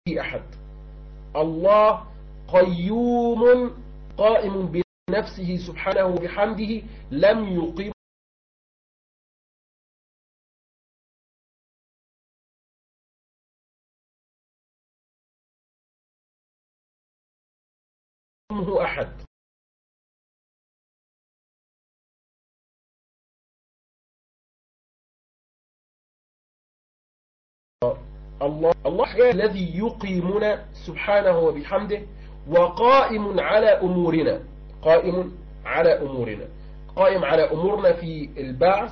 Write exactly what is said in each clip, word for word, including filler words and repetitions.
أحد. الله قيوم قائم بنفسه سبحانه وبحمده، لم يقيمه أحد. الله الله الذي يقيمنا سبحانه وبحمده، وقائم على أمورنا، قائم على أمورنا قائم على أمورنا في البعث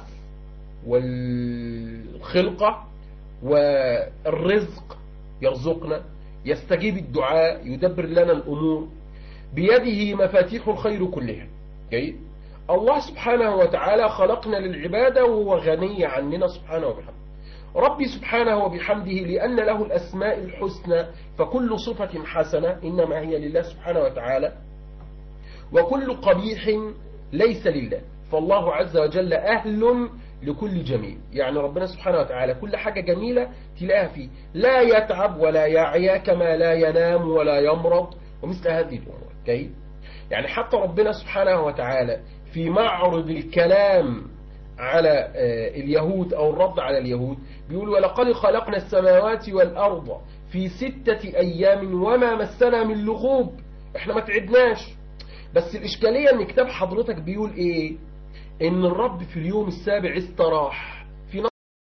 والخلقة والرزق، يرزقنا، يستجيب الدعاء، يدبر لنا الأمور، بيده مفاتيح الخير كلها. جيد. الله سبحانه وتعالى خلقنا للعبادة وهو غني عننا سبحانه وبحمده. ربي سبحانه وبحمده لأن له الأسماء الحسنى، فكل صفة حسنة إنما هي لله سبحانه وتعالى، وكل قبيح ليس لله، فالله عز وجل أهل لكل جميل. يعني ربنا سبحانه وتعالى كل حاجة جميلة تلاقيها فيه، لا يتعب ولا يعيا، كما لا ينام ولا يمرض، ومثل هذه الأمور. جيد. يعني حتى ربنا سبحانه وتعالى في معرض الكلام على اليهود أو الرد على اليهود بيقول: ولقد خلقنا السماوات والأرض في ستة أيام وما مسنا من لغوب. احنا ما تعبناش، بس الإشكالية ان كتاب حضرتك بيقول ايه؟ ان الرب في اليوم السابع استراح. في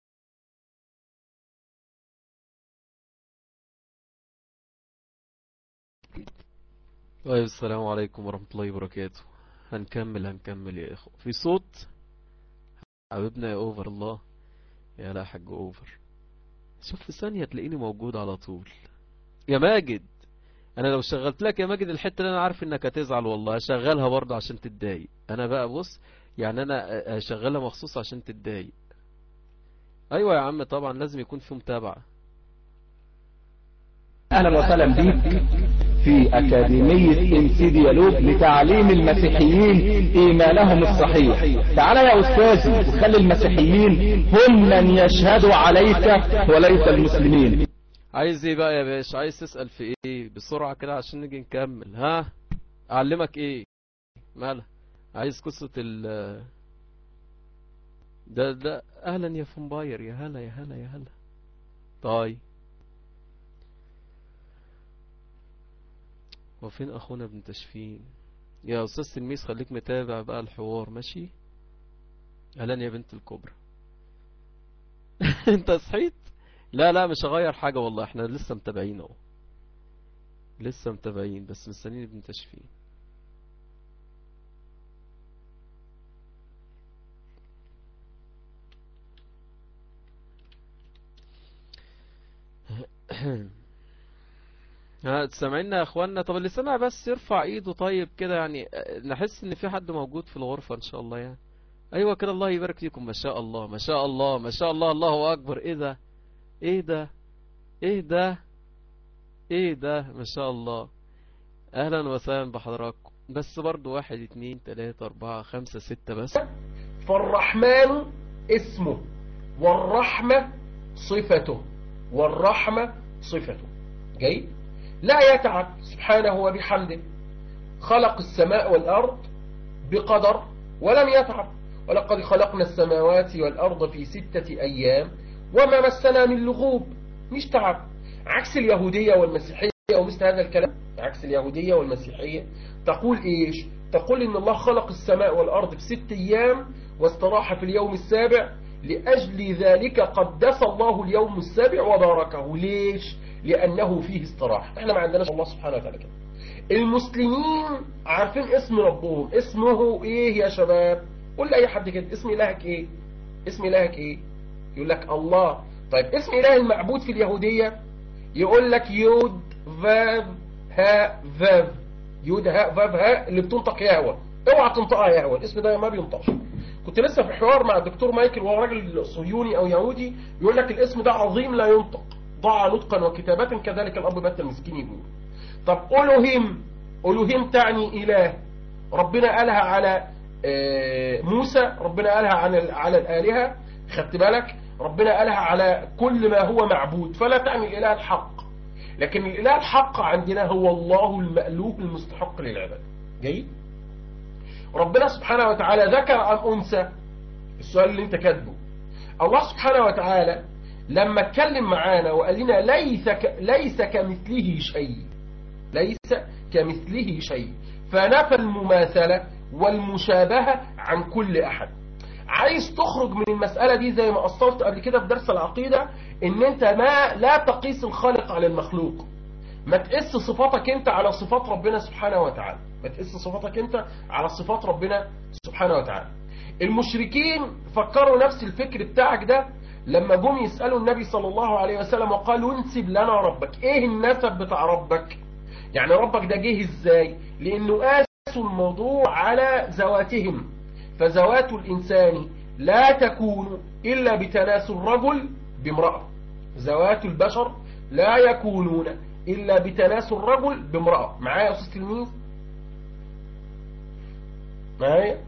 طيب، السلام عليكم ورحمة الله وبركاته. هنكمل هنكمل يا اخو. في صوت حبيبنا يا اوفر الله، يا لا حاج اوفر، شوف في ثانية تلاقيني موجود على طول. يا ماجد، انا لو شغلت لك يا ماجد الحتة اللي انا عارف انك هتزعل والله هشغلها برضه عشان تتضايق. انا بقى بص، يعني انا هشغلها مخصوص عشان تتضايق. ايوه يا عم، طبعا لازم يكون في متابعة. اهلا وسهلا بيك في اكاديمية ام سي ديالوج لتعليم المسيحيين ايمانهم الصحيح. تعال يا استاذي وخلي المسيحيين هم من يشهدوا عليك وليس المسلمين. عايز ايه بقى يا باشا؟ عايز تسأل في ايه بسرعة كده عشان نيجي نكمل؟ ها، اعلمك ايه؟ مالها؟ عايز قصة ال ده ده اهلا يا فامباير، يا هلا يا هلا يا هلا. طيب، وفين اخونا ابن تشفين؟ يا استاذ تلميذ خليك متابع بقى الحوار، ماشي؟ اهلا يا بنت الكبرى. انت صحيت؟ لا لا، مش هغير حاجة والله، احنا لسه متابعين اهو، لسه متابعين، بس مستنيين ابن تشفين. ها تسمعنا يا اخوانا؟ طب اللي سمع بس يرفع ايده طيب كده، يعني نحس ان في حد موجود في الغرفة ان شاء الله يعني. ايوه كده، الله يبارك فيكم، ما شاء الله ما شاء الله ما شاء الله، الله اكبر. ايه ده ايه ده ايه ده ايه ده، ما شاء الله. اهلا وسهلا بحضراتكم. بس برضو واحد اتنين تلاتة اربعة خمسة ستة بس. فالرحمن اسمه، والرحمة صفته، والرحمة صفته. جيد. لا يتعب سبحانه وبحمده، خلق السماء والأرض بقدر ولم يتعب. ولقد خلقنا السماوات والأرض في ستة أيام وما مسنا من لغوب، مش تعب. عكس اليهودية والمسيحية ومثل هذا الكلام. عكس اليهودية والمسيحية تقول إيش؟ تقول إن الله خلق السماء والأرض في ست أيام واستراح في اليوم السابع، لأجل ذلك قدس الله اليوم السابع وباركه. ليش؟ لأنه فيه استراح. احنا ما عندناش الله سبحانه وتعالى كده. المسلمين عارفين اسم ربهم، اسمه ايه يا شباب؟ قول لأي حد كده، اسم إلهك ايه؟ اسم إلهك ايه؟ يقول لك الله. طيب اسم إله المعبود في اليهودية يقول لك يود فاف ها فاف، يود ها فاف ها اللي بتنطق يهوى. اوعى تنطقها يهوى، الاسم ده ما بينطقش. كنت لسه في حوار مع الدكتور مايكل، وهو راجل صهيوني او يهودي، يقول لك الاسم ده عظيم لا ينطق، ضاع نطقا وكتابة، كذلك الاب بات المسكين يقول. طب ألوهيم، ألوهيم تعني إله، ربنا قالها على موسى، ربنا قالها على على الآلهة، خدت بالك؟ ربنا قالها على كل ما هو معبود، فلا تعني الإله الحق. لكن الإله الحق عندنا هو الله المألوه المستحق للعبادة. جيد. ربنا سبحانه وتعالى ذكر أم أنثى؟ السؤال اللي انت كاتبه. الله سبحانه وتعالى لما اتكلم معانا وقال لنا ليس ك... ليس كمثله شيء، ليس كمثله شيء، فنفى المماثلة والمشابهة عن كل أحد. عايز تخرج من المسألة دي زي ما أصلت قبل كده في درس العقيدة، ان انت ما لا تقيس الخالق على المخلوق، ما تقيس صفاتك انت على صفات ربنا سبحانه وتعالى، ما تقيس صفاتك انت على صفات ربنا سبحانه وتعالى. المشركين فكروا نفس الفكر بتاعك ده لما جم يسألوا النبي صلى الله عليه وسلم وقالوا انسب لنا ربك. ايه النسب بتاع ربك؟ يعني ربك ده جه ازاي؟ لانه قاسوا الموضوع على ذواتهم، فذوات الانسان لا تكون الا بتناسل الرجل بامرأة، ذوات البشر لا يكونون الا بتناسل الرجل بامرأة. معايا يا استاذ تلميذ؟ معايا؟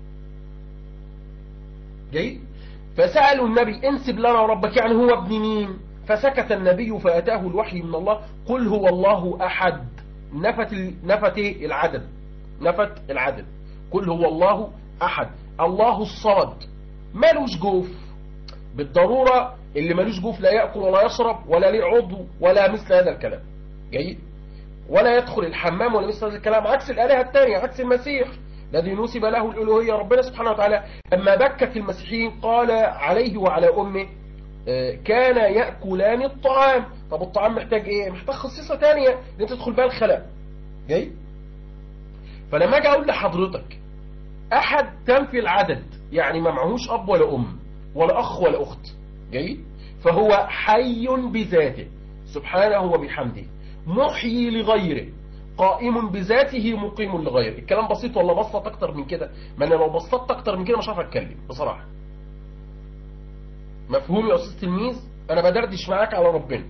جيد. فسألوا النبي انسب لنا ربك، يعني هو ابن مين؟ فسكت النبي فأتاه الوحي من الله قل هو الله أحد. نفت نفت العدد، نفت العدد. قل هو الله أحد، الله الصمد، مالوش جوف بالضرورة. اللي مالوش جوف لا يأكل ولا يشرب ولا ليه عضو ولا مثل هذا الكلام. جيد. ولا يدخل الحمام ولا مثل هذا الكلام، عكس الآلهة الثانية، عكس المسيح الذي نسب له الألوهية. ربنا سبحانه وتعالى لما بكت المسيحيين قال عليه وعلى أمه كان يأكلان الطعام. طب الطعام محتاج ايه؟ محتاج خصيصة تانية ان انت تدخل بها الخلاء. جاي. فلما اجي اقول لحضرتك احد تنفي العدد، يعني ما معهوش اب ولا ام ولا اخ ولا اخت. جاي. فهو حي بذاته سبحانه وبحمده، محيي لغيره، قائم بذاته، مقيم لغيره. الكلام بسيط ولا بسط اكتر من كده؟ ما انا لو بسطت اكتر من كده مش هعرف اتكلم بصراحة. مفهوم يا استاذ تلميذ؟ انا بدردش معاك على ربنا،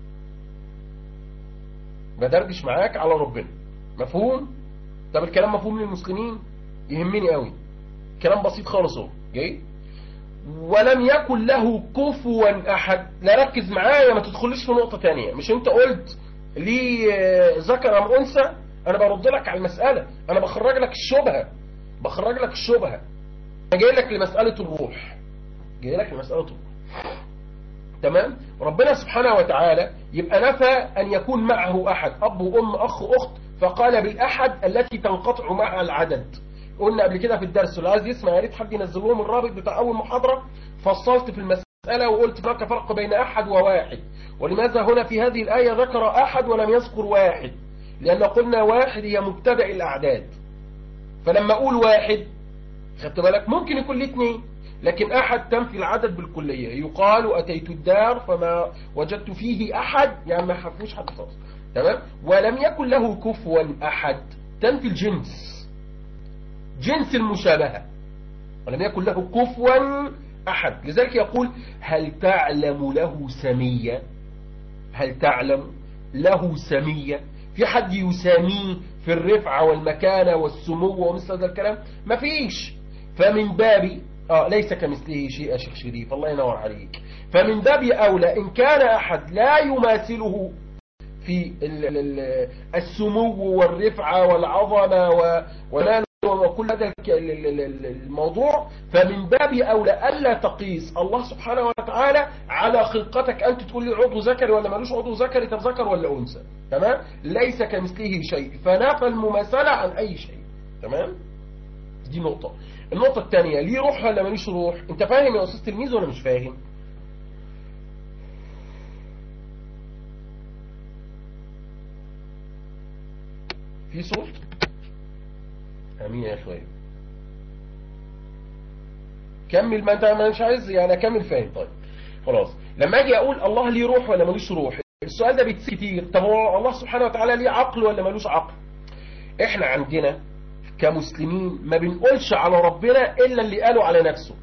بدردش معاك على ربنا. مفهوم؟ طب الكلام مفهوم للمسلمين؟ يهمني قوي. كلام بسيط خالص اهو. جاي. ولم يكن له كفوا احد. لا ركز معايا، ما تدخلش في نقطة تانية. مش انت قلت لي ذكر ام انثى؟ انا برد لك على المسألة، انا بخرج لك الشبهة، بخرج لك الشبهة. انا جاي لك لمسألة الروح، جاي لك لمسألة الروح. تمام. ربنا سبحانه وتعالى يبقى نفى أن يكون معه أحد، أب وأم أخ أخت، فقال بالأحد التي تنقطع معها العدد. قلنا قبل كده في الدرس، اللي عايز يسمع يا ريت حد ينزل لهم الرابط بتاع أول محاضرة، فصلت في المسألة وقلت هناك فرق بين أحد وواحد، ولماذا هنا في هذه الآية ذكر أحد ولم يذكر واحد؟ لأن قلنا واحد هي مبتدأ الأعداد، فلما أقول واحد خدت بالك ممكن يكون ليه اثنين، لكن أحد تنفي العدد بالكلية. يقال أتيت الدار فما وجدت فيه أحد، يعني ما حفوش حد خالص. تمام. ولم يكن له كفوا أحد تنفي الجنس، جنس المشابهة. ولم يكن له كفوا أحد. لذلك يقول هل تعلم له سمية؟ هل تعلم له سمية؟ في حد يساميه في الرفعة والمكانة والسمو ومثل هذا الكلام؟ ما فيش. فمن باب آه ليس كمثله شيء يا شيخ شريف، الله ينور عليك. فمن باب أولى إن كان أحد لا يماثله في السمو والرفعة والعظمة ونال وكل هذا الموضوع، فمن باب أولى ألا تقيس الله سبحانه وتعالى على خلقتك. أنت تقول لي عضو ذكري ولا مالوش عضو ذكري؟ طب ذكر ولا أنثى؟ تمام. ليس كمثله شيء، فنفى المماثلة عن أي شيء. تمام. دي نقطة. النقطة الثانية، ليه روح ولا ماليش روح؟ انت فاهم يا أستاذ تلميذ ولا مش فاهم؟ في صوت؟ امين يا اخويا. كمل. ما انت مش عايز يعني اكمل. فاهم؟ طيب خلاص. لما اجي اقول الله ليه روح ولا ماليش روح، السؤال ده بيتسأل كتير. طب هو الله سبحانه وتعالى ليه عقل ولا مالوش عقل؟ احنا عندنا كمسلمين ما بنقولش على ربنا الا اللي قالوا على نفسه،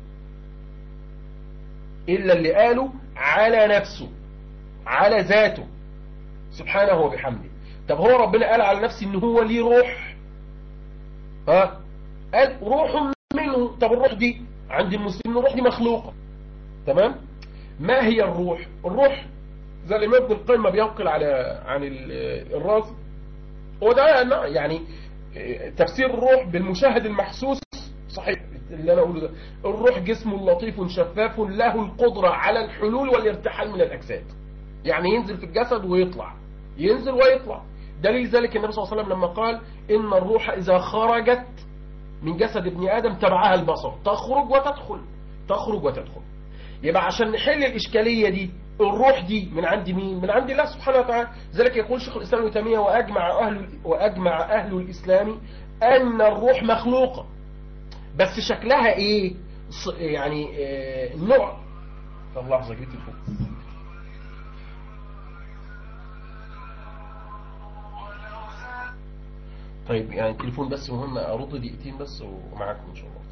الا اللي قالوا على نفسه، على ذاته سبحانه وبحمده. طب هو ربنا قال على نفسه ان هو ليه روح؟ ها؟ قال روح منه. طب الروح دي عند المسلمين الروح دي مخلوقة. تمام. ما هي الروح؟ الروح زي الإمام ابن القيم بينقل على عن الرازي. هو ده يعني تفسير الروح بالمشاهد المحسوس صحيح اللي أنا أقوله ده. الروح جسم لطيف شفاف له القدرة على الحلول والارتحال من الأجساد، يعني ينزل في الجسد ويطلع، ينزل ويطلع. دليل ذلك النبي صلى الله عليه وسلم لما قال إن الروح إذا خرجت من جسد ابن آدم تبعها البصر، تخرج وتدخل تخرج وتدخل. يبقى عشان نحل الإشكالية دي، الروح دي من عند مين؟ من عند الله سبحانه وتعالى. ذلك يقول شيخ الإسلام ابن تيمية وأجمع أهل, وأجمع أهل الإسلام أن الروح مخلوقة، بس شكلها إيه؟ يعني إيه نوع. طب لحظة جيت الفوق. طيب يعني التليفون بس مهم أرد دقيقتين بس ومعاكم إن شاء الله.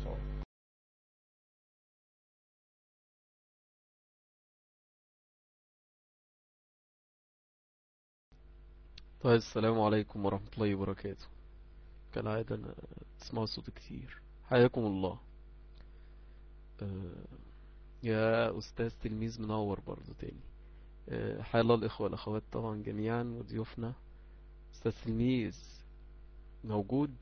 طيب السلام عليكم ورحمة الله وبركاته. كالعادة أنا تسمعوا صوت كتير، حياكم الله. أه يا أستاذ تلميذ منور برضو تاني. أه حيا الله الإخوة والأخوات طبعا جميعا وضيوفنا. أستاذ تلميذ موجود؟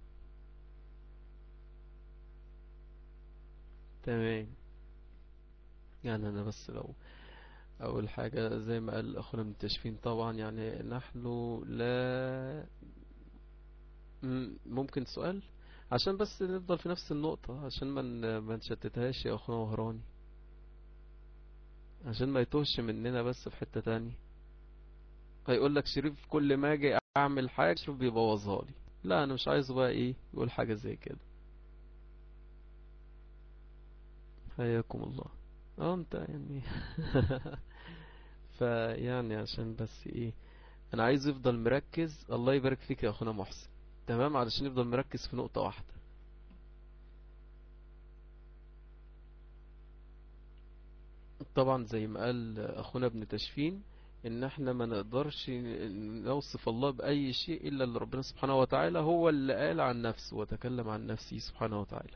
تمام. يعني أنا بس لو أول حاجة زي ما قال أخونا من التشفين طبعا، يعني نحن لا ممكن سؤال عشان بس نفضل في نفس النقطة، عشان ما ما نشتتهاش يا أخونا وهراني، عشان ما يتوهش مننا بس في حتة تانية. هيقول لك شريف كل ما اجي اعمل حاجة شريف بيبوظها لي. لا انا مش عايزه بقى ايه يقول حاجة زي كده. حياكم الله. اه انت يعني فيعني عشان بس ايه، انا عايز يفضل مركز. الله يبارك فيك يا اخونا محسن. تمام، علشان يفضل مركز في نقطة واحدة. طبعا زي ما قال اخونا ابن تشفين ان احنا ما نقدرش نوصف الله باي شيء الا اللي ربنا سبحانه وتعالى هو اللي قال عن نفسه وتكلم عن نفسه سبحانه وتعالى.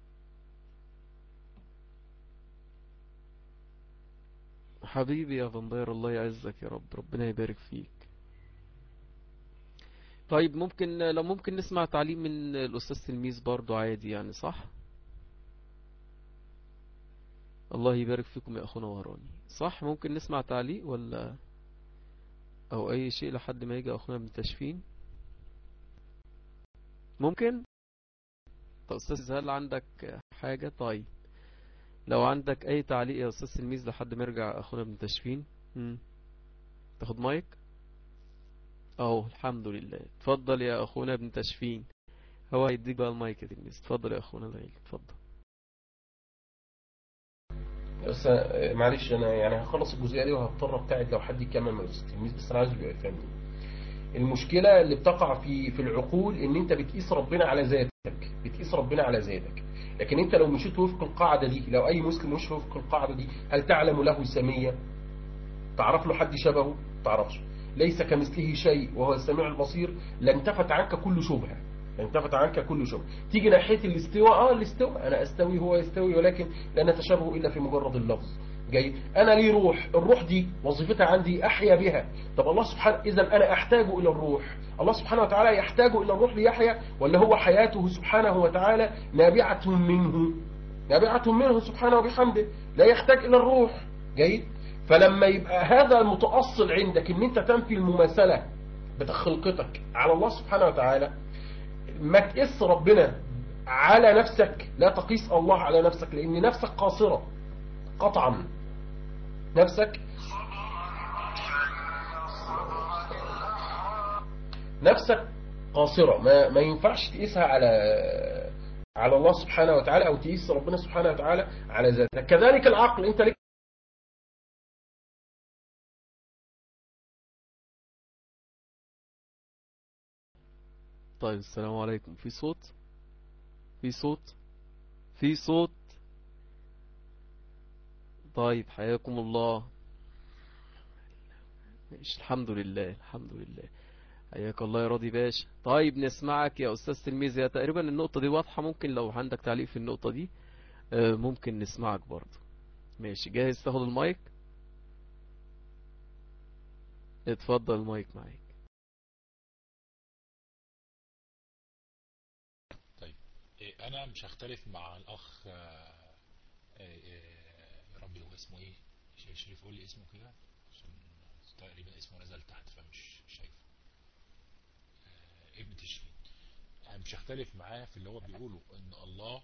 حبيبي يا فندير، الله يعزك يا رب، ربنا يبارك فيك. طيب ممكن لو ممكن نسمع تعليم من الاستاذ تلميذ برضو عادي يعني، صح؟ الله يبارك فيكم يا اخونا وراني. صح ممكن نسمع تعليق ولا او اي شيء لحد ما يجي اخونا من التشفين؟ ممكن. طب استاذ هل عندك حاجة؟ طيب لو عندك اي تعليق يا استاذ تلميذ لحد ما يرجع اخونا من التشفين. امم تاخد مايك اهو. الحمد لله. اتفضل يا اخونا ابن تشفين، هو هيديك بقى المايك يا تلميذ. اتفضل يا اخونا الغالي، اتفضل. بس معلش انا يعني هخلص الجزئيه دي وهضطر ابتعد لو حد يكمل من التلميذ، بس انا عايز يبقى يفهمني. المشكله اللي بتقع في في العقول ان انت بتقيس ربنا على ذاتك، بتقيس ربنا على ذاتك. لكن انت لو مشيت وفق القاعده دي، لو اي مسلم مشي وفق القاعده دي، هل تعلم له سميه؟ تعرف له حد شبهه؟ تعرفش. ليس كمثله شيء وهو السميع البصير. لانتفت عنك كل شبهه، انتفت عنك كل شبهه. تيجي ناحيه الاستواء، اه الاستواء انا استوي هو يستوي، ولكن لا نتشابه الا في مجرد اللفظ. جاي انا لي روح، الروح دي وظيفتها عندي احيا بها. طب الله سبحانه، اذا انا احتاج الى الروح، الله سبحانه وتعالى يحتاج الى الروح ليحيا، ولا هو حياته سبحانه وتعالى نابعه منه، نابعه منه سبحانه وبحمده، لا يحتاج الى الروح. جيد. فلما يبقى هذا المتأصل عندك ان انت تنفي المماثلة بتخلقتك على الله سبحانه وتعالى، ما تقيس ربنا على نفسك، لا تقيس الله على نفسك، لان نفسك قاصرة قطعا. نفسك نفسك قاصرة، ما, ما ينفعش تقيسها على على الله سبحانه وتعالى، او تقيس ربنا سبحانه وتعالى على ذاتك. كذلك العقل، انت لك طيب السلام عليكم. في صوت في صوت في صوت طيب حياكم الله. الحمد لله الحمد لله. حياك الله يا راضي باشا. طيب نسمعك يا استاذ تلميذ. يا تقريبا النقطة دي واضحة، ممكن لو عندك تعليق في النقطة دي ممكن نسمعك برضه. ماشي، جاهز تاخد المايك؟ اتفضل المايك معاك. طيب انا مش هختلف مع الاخ يا ربي هو اسمه ايه؟ شريف قول لي اسمه كده عشان تقريبا اسمه نزل تحت فمش شايفه. ابن تشفين. انا مش هختلف معاه في اللي هو بيقوله ان الله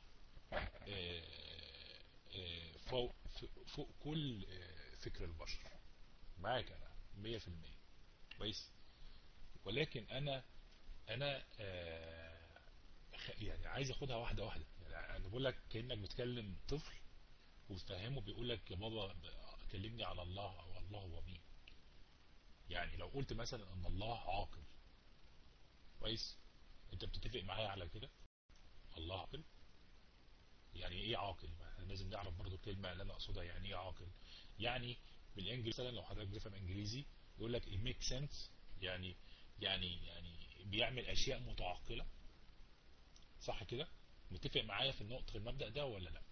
فوق فوق كل فكر البشر. معاك انا مية في المية كويس. ولكن انا انا يعني عايز اخدها واحده واحده. يعني انا بقول لك كانك بتكلم طفل وبتفهمه، بيقول لك يا بابا كلمني على الله او الله هو مين. يعني لو قلت مثلا ان الله عاقل كويس، انت بتتفق معايا على كده؟ الله عاقل يعني ايه عاقل؟ لازم نعرف برضو الكلمه اللي انا اقصدها. يعني ايه عاقل؟ يعني بالانجليزي مثلا لو حضرتك بتفهم انجليزي يقول لك it makes sense، يعني يعني يعني بيعمل اشياء متعقله. صح كده؟ متفق معايا في النقطه في المبدأ ده ولا لا؟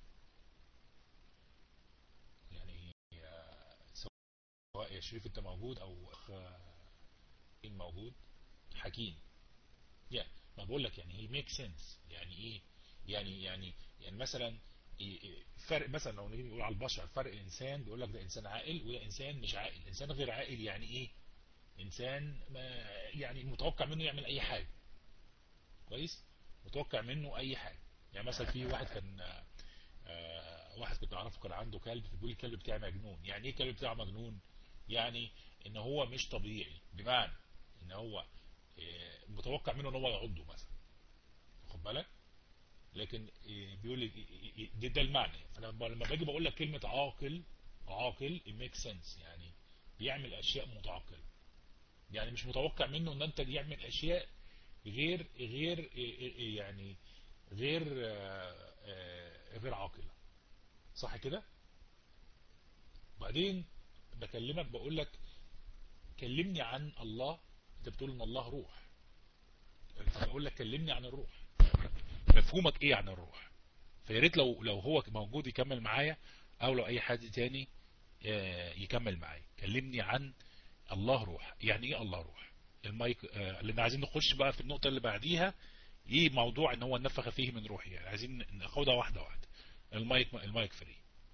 يعني سواء يا شريف انت موجود او اخ موجود حكيم. يعني ما بقول لك يعني هي ميك سنس. يعني ايه؟ يعني يعني يعني مثلا فرق مثلا لو نيجي نقول على البشر فرق انسان بيقول لك ده انسان عاقل وده انسان مش عاقل. انسان غير عاقل يعني ايه؟ انسان ما يعني متوقع منه يعمل اي حاجه كويس، متوقع منه اي حاجه. يعني مثلا في واحد كان آه واحد كنت اعرفه كان عنده كلب، بيقول الكلب بتاعه مجنون. يعني ايه الكلب بتاعه مجنون؟ يعني ان هو مش طبيعي، بمعنى ان هو آه متوقع منه ان هو يعضه مثلا، واخد بالك؟ لكن آه بيقول لي ده, ده المعنى. فلما لما باجي بقول لك كلمه عاقل، عاقل it makes sense، يعني بيعمل اشياء متعقله. يعني مش متوقع منه ان انت يعمل اشياء غير غير يعني غير آه آه غير عاقله. صح كده؟ بعدين بكلمك بقول لك كلمني عن الله. انت بتقول ان الله روح، فبقول لك كلمني عن الروح. مفهومك ايه عن الروح؟ فيا ريت لو لو هو موجود يكمل معايا، او لو اي حد تاني يكمل معايا. كلمني عن الله روح. يعني ايه الله روح؟ المايك لان عايزين نخش بقى في النقطه اللي بعديها. ايه موضوع ان هو نفخ فيه من روحي؟ يعني عايزين ناخدها واحده واحده. المايك المايك فري.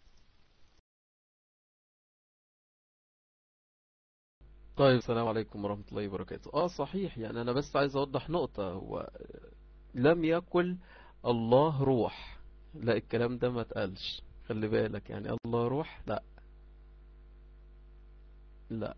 طيب السلام عليكم ورحمة الله وبركاته. اه صحيح، يعني انا بس عايز اوضح نقطة. هو لم يقل الله روح، لا الكلام ده ما اتقالش، خلي بالك. يعني الله روح لا لا،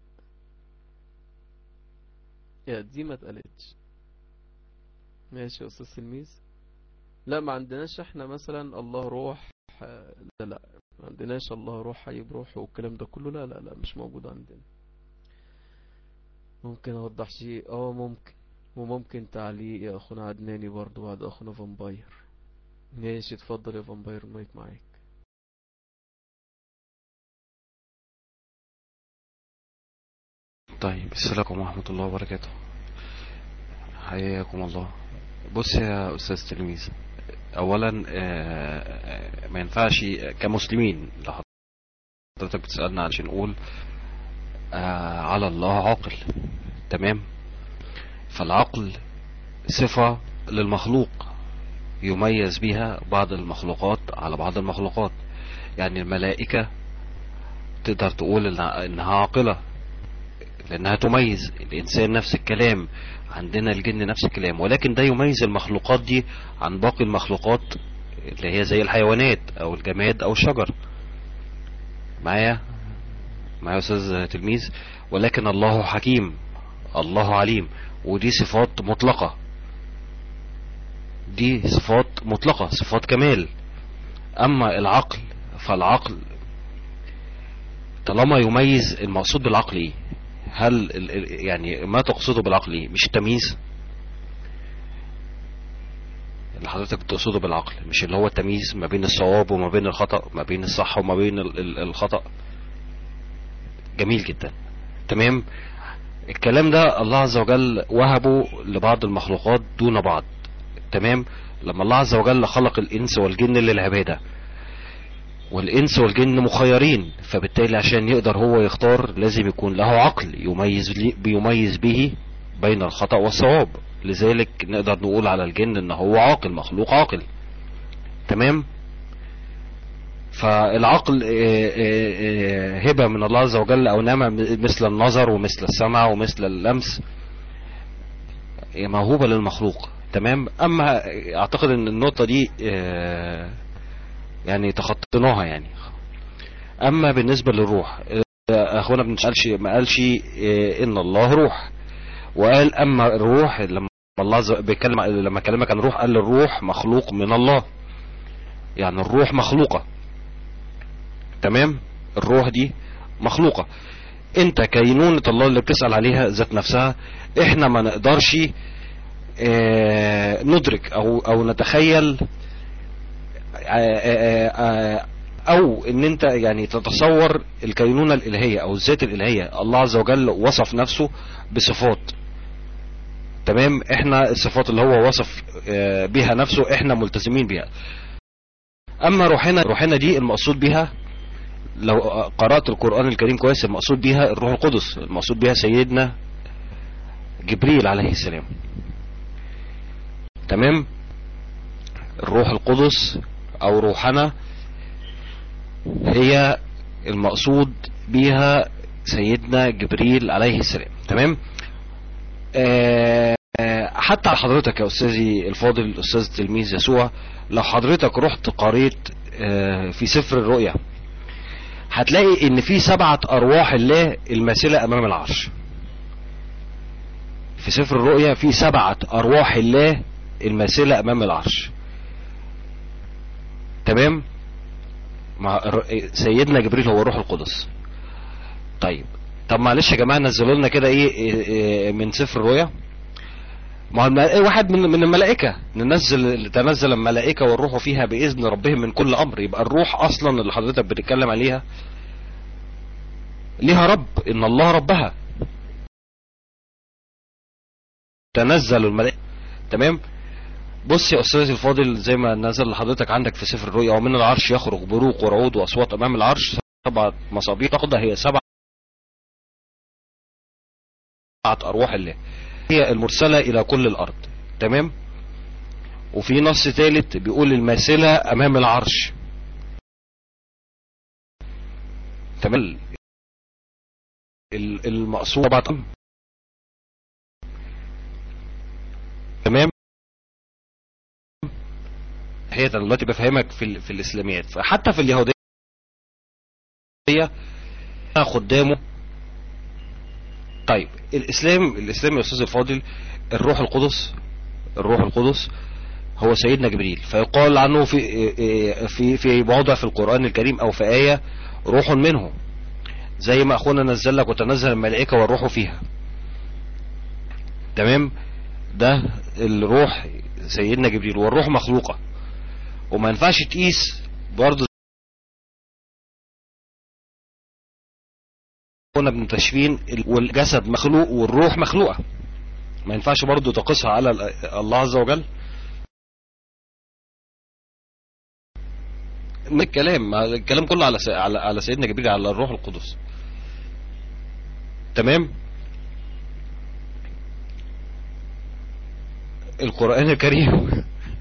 يا دي ما اتقالتش. ماشي يا استاذ تلميذ. لا ما عندناش احنا مثلا الله روح، لا لا ما عندناش الله روح هيب روح والكلام ده كله، لا لا لا مش موجود عندنا. ممكن اوضح شيء؟ اه ممكن. وممكن تعليق يا اخونا عدناني برضو بعد اخونا فامباير. ماشي اتفضل يا فامباير المايك معاك. طيب السلام عليكم ورحمة الله وبركاته. حياكم الله. بص يا أستاذ تلميذ، أولا ما ينفعش كمسلمين لو حضرتك بتسألنا علشان نقول على الله عاقل. تمام؟ فالعقل صفة للمخلوق يميز بها بعض المخلوقات على بعض المخلوقات. يعني الملائكة تقدر تقول إنها عاقلة لأنها تميز. الإنسان نفس الكلام، عندنا الجن نفس الكلام، ولكن ده يميز المخلوقات دي عن باقي المخلوقات اللي هي زي الحيوانات أو الجماد أو الشجر. معايا معايا أستاذ تلميذ؟ ولكن الله حكيم، الله عليم، ودي صفات مطلقة، دي صفات مطلقة، صفات كمال. أما العقل فالعقل طالما يميز، المقصود بالعقل ايه؟ هل يعني ما تقصده بالعقل ايه؟ مش التمييز اللي حضرتك بتقصده بالعقل، مش اللي هو التمييز ما بين الصواب وما بين الخطأ، ما بين الصح وما بين الخطأ. جميل جدا. تمام. الكلام ده الله عز وجل وهبه لبعض المخلوقات دون بعض. تمام. لما الله عز وجل خلق الانس والجن للعبادة، والانس والجن مخيرين، فبالتالي عشان يقدر هو يختار لازم يكون له عقل يميز بيميز به بين الخطأ والصواب. لذلك نقدر نقول على الجن ان هو عاقل، مخلوق عاقل. تمام. فالعقل هبة من الله عز وجل او نعمة، مثل النظر ومثل السمع ومثل اللمس، موهوبة للمخلوق. تمام. اما اعتقد ان النقطة دي يعني تخطيناها يعني. اما بالنسبة للروح، اخونا ابن قالش ما قالش ان الله روح، وقال اما الروح لما الله بيتكلم لما كلمك عن الروح قال الروح مخلوق من الله، يعني الروح مخلوقة. تمام. الروح دي مخلوقة. انت كينونة الله اللي بتسأل عليها ذات نفسها احنا ما نقدرش اه ندرك او او نتخيل اه اه او ان انت يعني تتصور الكينونة الالهية او الذات الالهية. الله عز وجل وصف نفسه بصفات. تمام. احنا الصفات اللي هو وصف اه بها نفسه احنا ملتزمين بها. اما روحنا روحنا دي المقصود بها، لو قرأت القرآن الكريم كويس، المقصود بها الروح القدس، المقصود بها سيدنا جبريل عليه السلام. تمام. الروح القدس او روحنا هي المقصود بها سيدنا جبريل عليه السلام. تمام. آه حتى حضرتك يا استاذي الفاضل استاذ تلميذ يسوع، لو حضرتك رحت قريت آه في سفر الرؤيا هتلاقي ان في سبعة ارواح الله الماثلة امام العرش. في سفر الرؤيا في سبعة ارواح الله الماثلة امام العرش. تمام. مع سيدنا جبريل هو الروح القدس. طيب طب معلش يا جماعة نزلوا لنا كده ايه, إيه من سفر الرؤيا. ما واحد من من الملائكة ننزل تنزل الملائكة والروح فيها بإذن ربهم من كل أمر. يبقى الروح أصلا اللي حضرتك بتتكلم عليها ليها رب، إن الله ربها. تنزل الملائكة. تمام. بص يا أستاذ الفاضل، زي ما نزل لحضرتك عندك في سفر الرؤيا، ومن العرش يخرج بروق ورعود وأصوات أمام العرش، سبعة مصابيح تاخدها هي سبعة أرواح الله، هي المرسلة إلى كل الأرض. تمام. وفي نص ثالث بيقول الماثلة أمام العرش. تمام. المقصود بعض. تمام. هي دلوقتي بفهمك في في الإسلاميات، فحتى في اليهودية خدامه. طيب الإسلام الإسلام يا أستاذ الفاضل، الروح القدس الروح القدس هو سيدنا جبريل، فيقال عنه في في في موضع في القرآن الكريم او في آية روح منه، زي ما اخونا نزل لك وتنزل الملائكة والروح فيها. تمام. ده الروح سيدنا جبريل، والروح مخلوقة وما ينفعش تقيس برضه قلنا ابن تشفين والجسد مخلوق والروح مخلوقة، ما ينفعش برضه تقيسها على الله عز وجل. الكلام الكلام كله على على على سيدنا جبريل، على الروح القدس. تمام. القرآن الكريم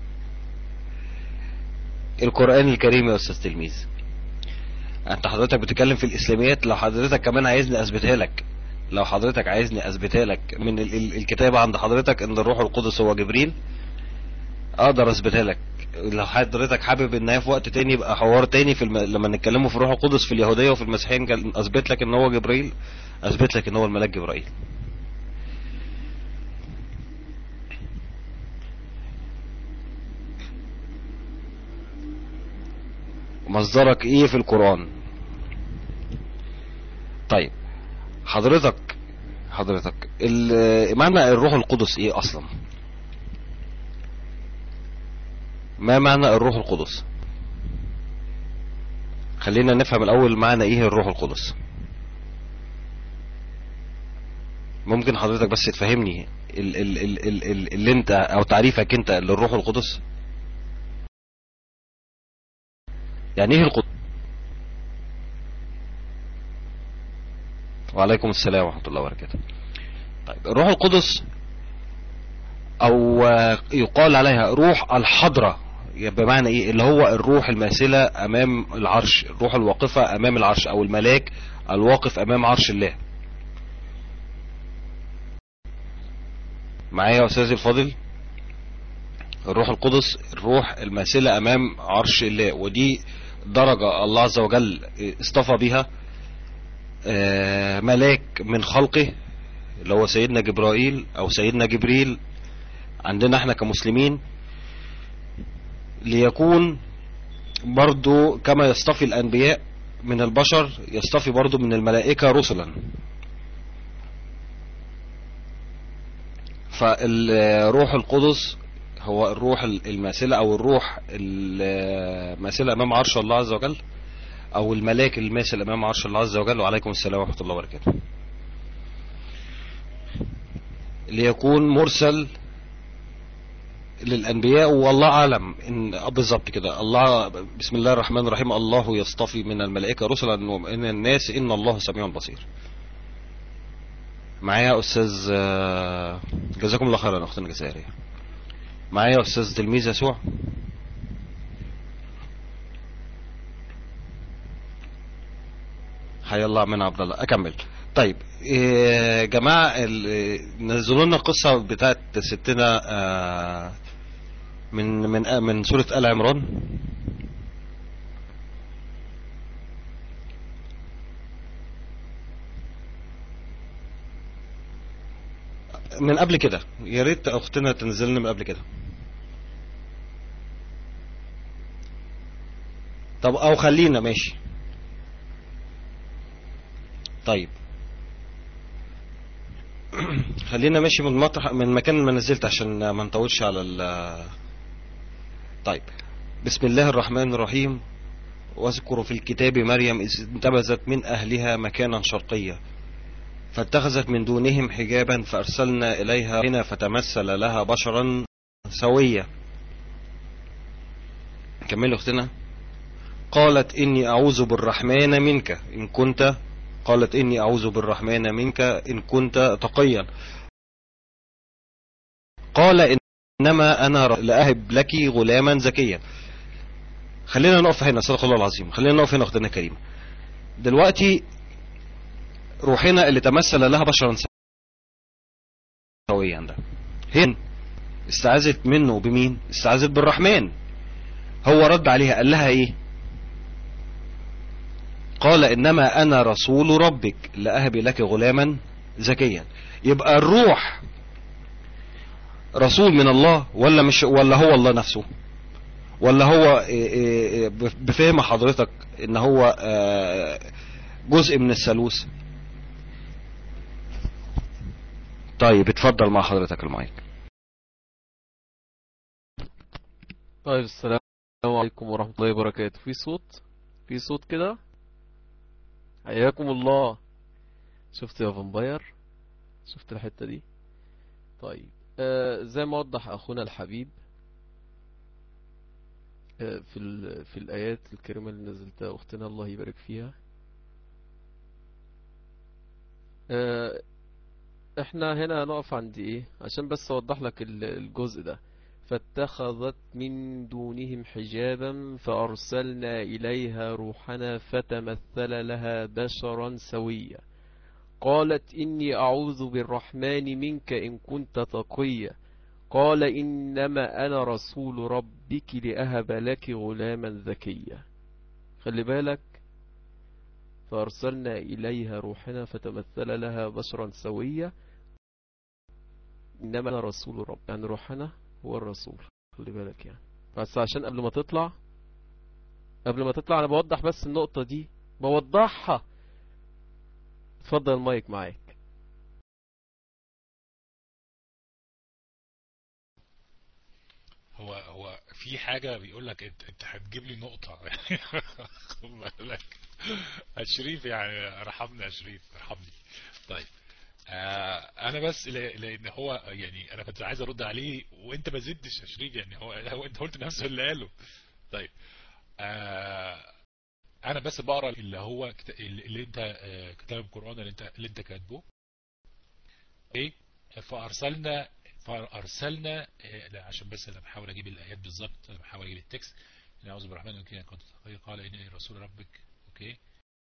القرآن الكريم يا أستاذ تلميذ، انت حضرتك بتتكلم في الإسلاميات، لو حضرتك كمان عايزني أثبتها لك لو حضرتك عايزني أثبتها لك من الكتابة عند حضرتك ان الروح القدس هو جبريل، اقدر أثبتها لك. لو حضرتك حابب ان هي في وقت تاني يبقى حوار تاني في الم... لما نتكلموا في الروح القدس في اليهودية وفي المسيحيين، اثبت لك ان هو جبريل، اثبت لك ان هو الملاك جبرائيل. مصدرك ايه في القرآن؟ طيب حضرتك حضرتك معنى الروح القدس ايه اصلا؟ ما معنى الروح القدس؟ خلينا نفهم الاول معنى ايه الروح القدس. ممكن حضرتك بس تفهمني ال ال ال ال ال اللي انت او تعريفك انت للروح القدس؟ يعني ايه القدس؟ وعليكم السلام ورحمة الله وبركاته. طيب الروح القدس او يقال عليها روح الحضرة، بمعنى ايه؟ اللي هو الروح الماثلة امام العرش، الروح الواقفة امام العرش، او الملاك الواقف امام عرش الله. معايا يا استاذي الفاضل؟ الروح القدس الروح الماثلة امام عرش الله، ودي درجة الله عز وجل اصطفى بها ملاك من خلقه اللي هو سيدنا جبرائيل او سيدنا جبريل عندنا احنا كمسلمين، ليكون برضو كما يصطفي الانبياء من البشر يصطفي برضو من الملائكة رسلا. فالروح القدس هو الروح الماثلة او الروح الماثلة امام عرش الله عز وجل، او الملاك الماثل امام عرش الله عز وجل. وعليكم السلام ورحمة الله وبركاته. ليكون مرسل للانبياء، والله اعلم ان بالظبط كده. الله بسم الله الرحمن الرحيم، الله يصطفي من الملائكة رسلا ومن الناس ان الله سميع بصير. معايا استاذ جزاكم الله خيرا اختنا الجزائرية. معايا استاذ تلميذ يسوع. حيا الله من عبد الله. اكمل. طيب يا جماعة نزلوا لنا القصة بتاعت ستنا من من من سورة آل عمران. من قبل كده يا ريت اختنا تنزلنا من قبل كده. طب او خلينا ماشي. طيب خلينا ماشي من مطرح من مكان ما نزلت عشان ما نطولش على ال. طيب بسم الله الرحمن الرحيم. واذكروا في الكتاب مريم إذ انتبذت من أهلها مكانا شرقيا فاتخذت من دونهم حجابا فأرسلنا إليها هنا فتمثل لها بشرا سويا. كملوا اختنا. قالت إني أعوذ بالرحمن منك إن كنت قالت إني أعوذ بالرحمن منك إن كنت تقيا. قال إنما أنا لأهب لك غلاما زكيا. خلينا نقف هنا، صدق الله العظيم. خلينا نقف هنا اختنا كريمة. دلوقتي روحنا اللي تمثل لها بشرا سويا ده هنا استعاذت منه بمين؟ استعاذت بالرحمن. هو رد عليها قال لها ايه؟ قال انما انا رسول ربك لأهب لك غلاما زكيا. يبقى الروح رسول من الله ولا مش، ولا هو الله نفسه، ولا هو بفهم حضرتك ان هو جزء من الثالوث؟ طيب اتفضل مع حضرتك المايك. طيب السلام عليكم ورحمة الله وبركاته. في صوت في صوت كده؟ حياكم الله. شفت يا فامباير؟ شفت الحتة دي؟ طيب آه زي ما وضح اخونا الحبيب آه في في الايات الكريمة اللي نزلتها اختنا الله يبارك فيها. آه احنا هنا هنقف عند ايه عشان بس اوضح لك الجزء ده. فاتخذت من دونهم حجابا فارسلنا اليها روحنا فتمثل لها بشرا سويا. قالت اني اعوذ بالرحمن منك ان كنت تقيا. قال انما انا رسول ربك لاهب لك غلاما زكيا. خلي بالك، فارسلنا اليها روحنا فتمثل لها بشرا سويا. انما انا رسول رب، يعني روحنا هو الرسول. خلي بالك يعني. بس عشان قبل ما تطلع قبل ما تطلع انا بوضح بس النقطة دي، بوضحها. اتفضل المايك معاك. هو هو في حاجة بيقول لك انت انت هتجيب لي نقطة. خد بالك شريف، يعني ارحمني يا شريف، ارحمني. طيب آه انا بس لان هو يعني انا كنت عايز ارد عليه وانت ما زدتش يا شريف، يعني هو, هو انت قلت نفس اللي قاله. طيب آه انا بس بقرا اللي هو كت- اللي انت آه، كتاب القرآن اللي انت اللي انت كاتبه. ايه فارسلنا فارسلنا آه، لا عشان بس انا بحاول اجيب الايات بالظبط، انا بحاول اجيب التكست. إن اعوذ بالرحمن الرحيم قد قال اني رسول ربك. اوكي.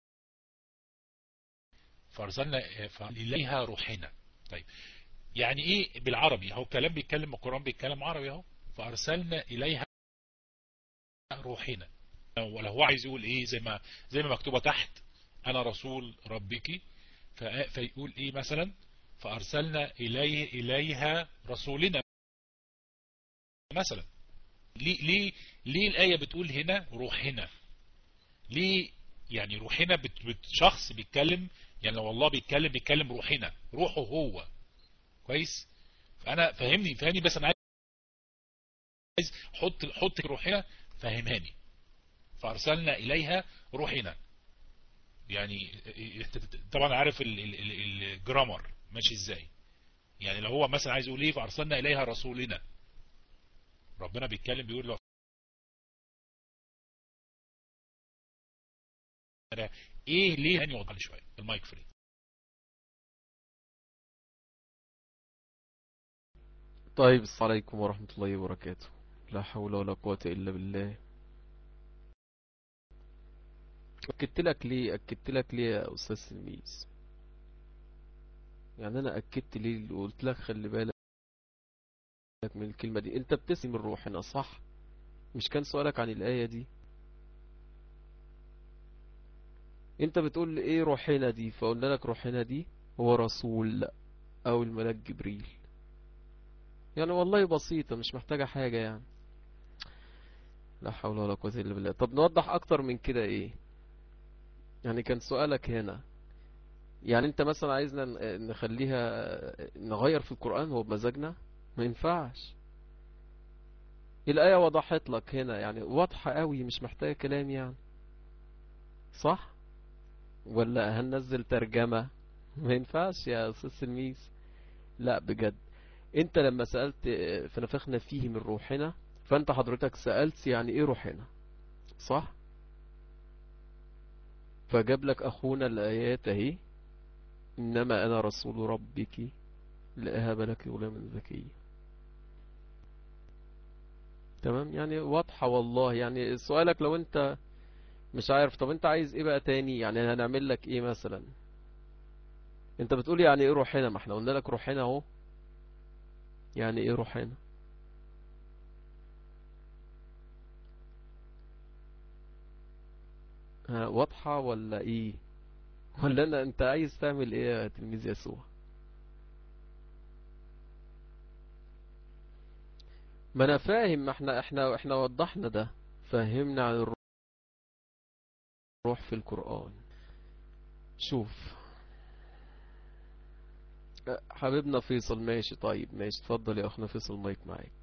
فارسلنا آه، فاليها روحنا. طيب يعني ايه بالعربي؟ هو كلام بيتكلم القرآن بيتكلم عربي اهو. فارسلنا اليها روحنا. ولا هو عايز يقول ايه؟ زي ما زي ما مكتوبة تحت انا رسول ربك. ف- فيقول ايه مثلا؟ فارسلنا اليه اليها رسولنا مثلا. ليه ليه ليه الآية بتقول هنا روحنا؟ ليه يعني روحنا بت بت شخص بيتكلم؟ يعني لو الله بيتكلم بيتكلم روحنا، روحه هو. كويس. فانا فهمني فهمني بس انا عايز حط حط روحنا، فهمهاني. فارسلنا اليها روحنا. يعني طبعا عارف ال- ال- ال- الجرامر ماشي ازاي. يعني لو هو مثلا عايز يقول ايه فارسلنا اليها رسولنا، ربنا بيتكلم بيقول له ايه ليه؟ يعني وضح لي شويه المايك فري. طيب السلام عليكم ورحمة الله وبركاته. لا حول ولا قوة إلا بالله. أكدت لك ليه أكدت لك ليه يا أستاذ سلميس؟ يعني أنا أكدت ليه وقلت لك خلي بالك من الكلمة دي. أنت بتسمي من روحنا صح؟ مش كان سؤالك عن الآية دي؟ أنت بتقول لي إيه روحنا دي؟ فقلنا لك روحنا دي هو رسول أو الملاك جبريل. يعني والله بسيطة مش محتاجة حاجة يعني. لا حول ولا قوة إلا بالله. طب نوضح أكتر من كده إيه؟ يعني كان سؤالك هنا يعني انت مثلا عايزنا ن- نخليها نغير في القرآن هو بمزاجنا؟ ما ينفعش. الآية وضحت لك هنا يعني واضحة قوي مش محتاجة كلام يعني. صح ولا هننزل ترجمة؟ ما ينفعش يا أستاذ سلميس. لا بجد. انت لما سألت اه، فنفخنا فيه من روحنا، فانت حضرتك سألت يعني ايه روحنا صح؟ فجاب لك اخونا الآيات اهي. انما انا رسول ربك لأهب لك غلاما زكيا. تمام يعني واضحة والله. يعني سؤالك لو انت مش عارف طب انت عايز ايه بقى تاني؟ يعني هنعمل لك ايه مثلا؟ انت بتقول يعني ايه روحنا؟ ما احنا قلنا لك روحنا اهو. يعني ايه روحنا؟ ها واضحة ولا ايه؟ ولا انا انت عايز تعمل ايه يا تلميذ يسوع؟ ما انا فاهم. ما احنا احنا احنا وضحنا ده. فهمنا عن الروح في القرآن. شوف اه، حبيبنا فيصل ماشي. طيب ماشي اتفضل يا اخنا فيصل مايك معاك.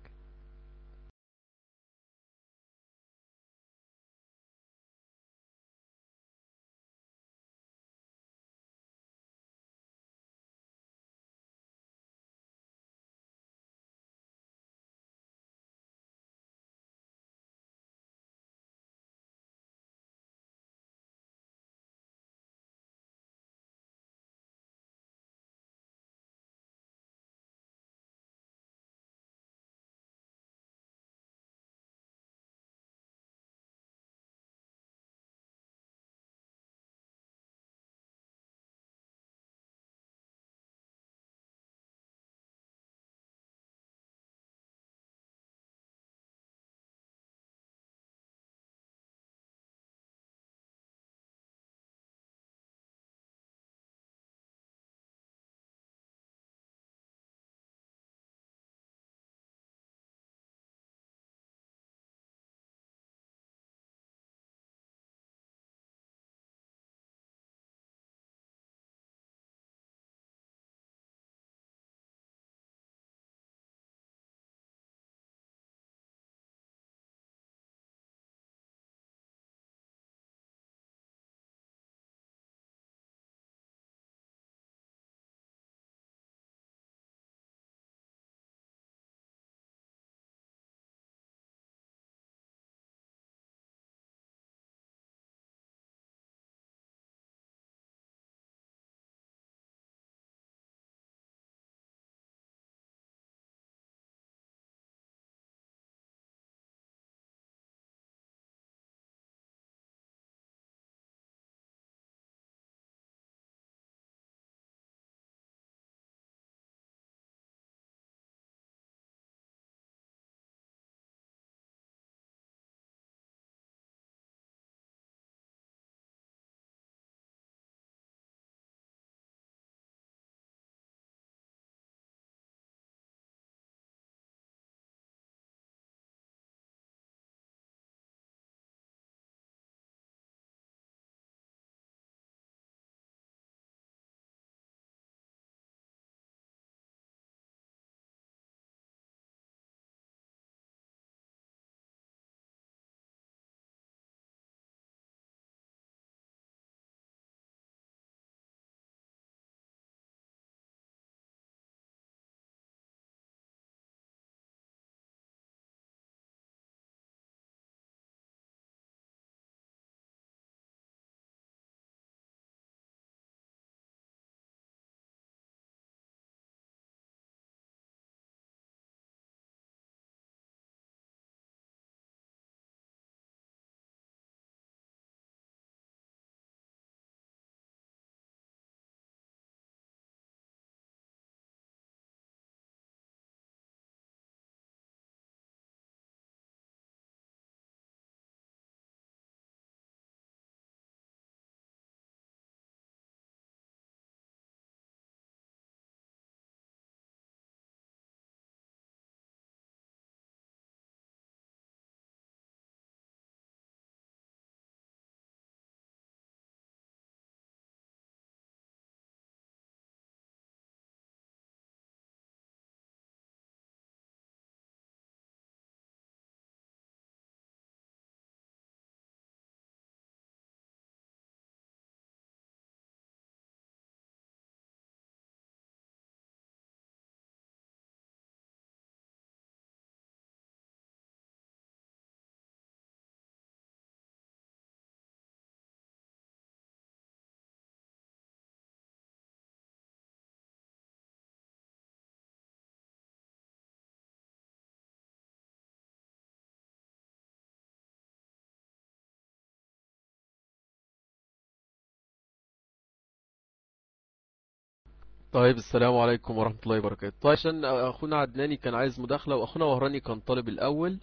طيب السلام عليكم ورحمة الله وبركاته. طيب عشان اخونا عدناني كان عايز مداخلة واخونا وهراني كان طالب الاول.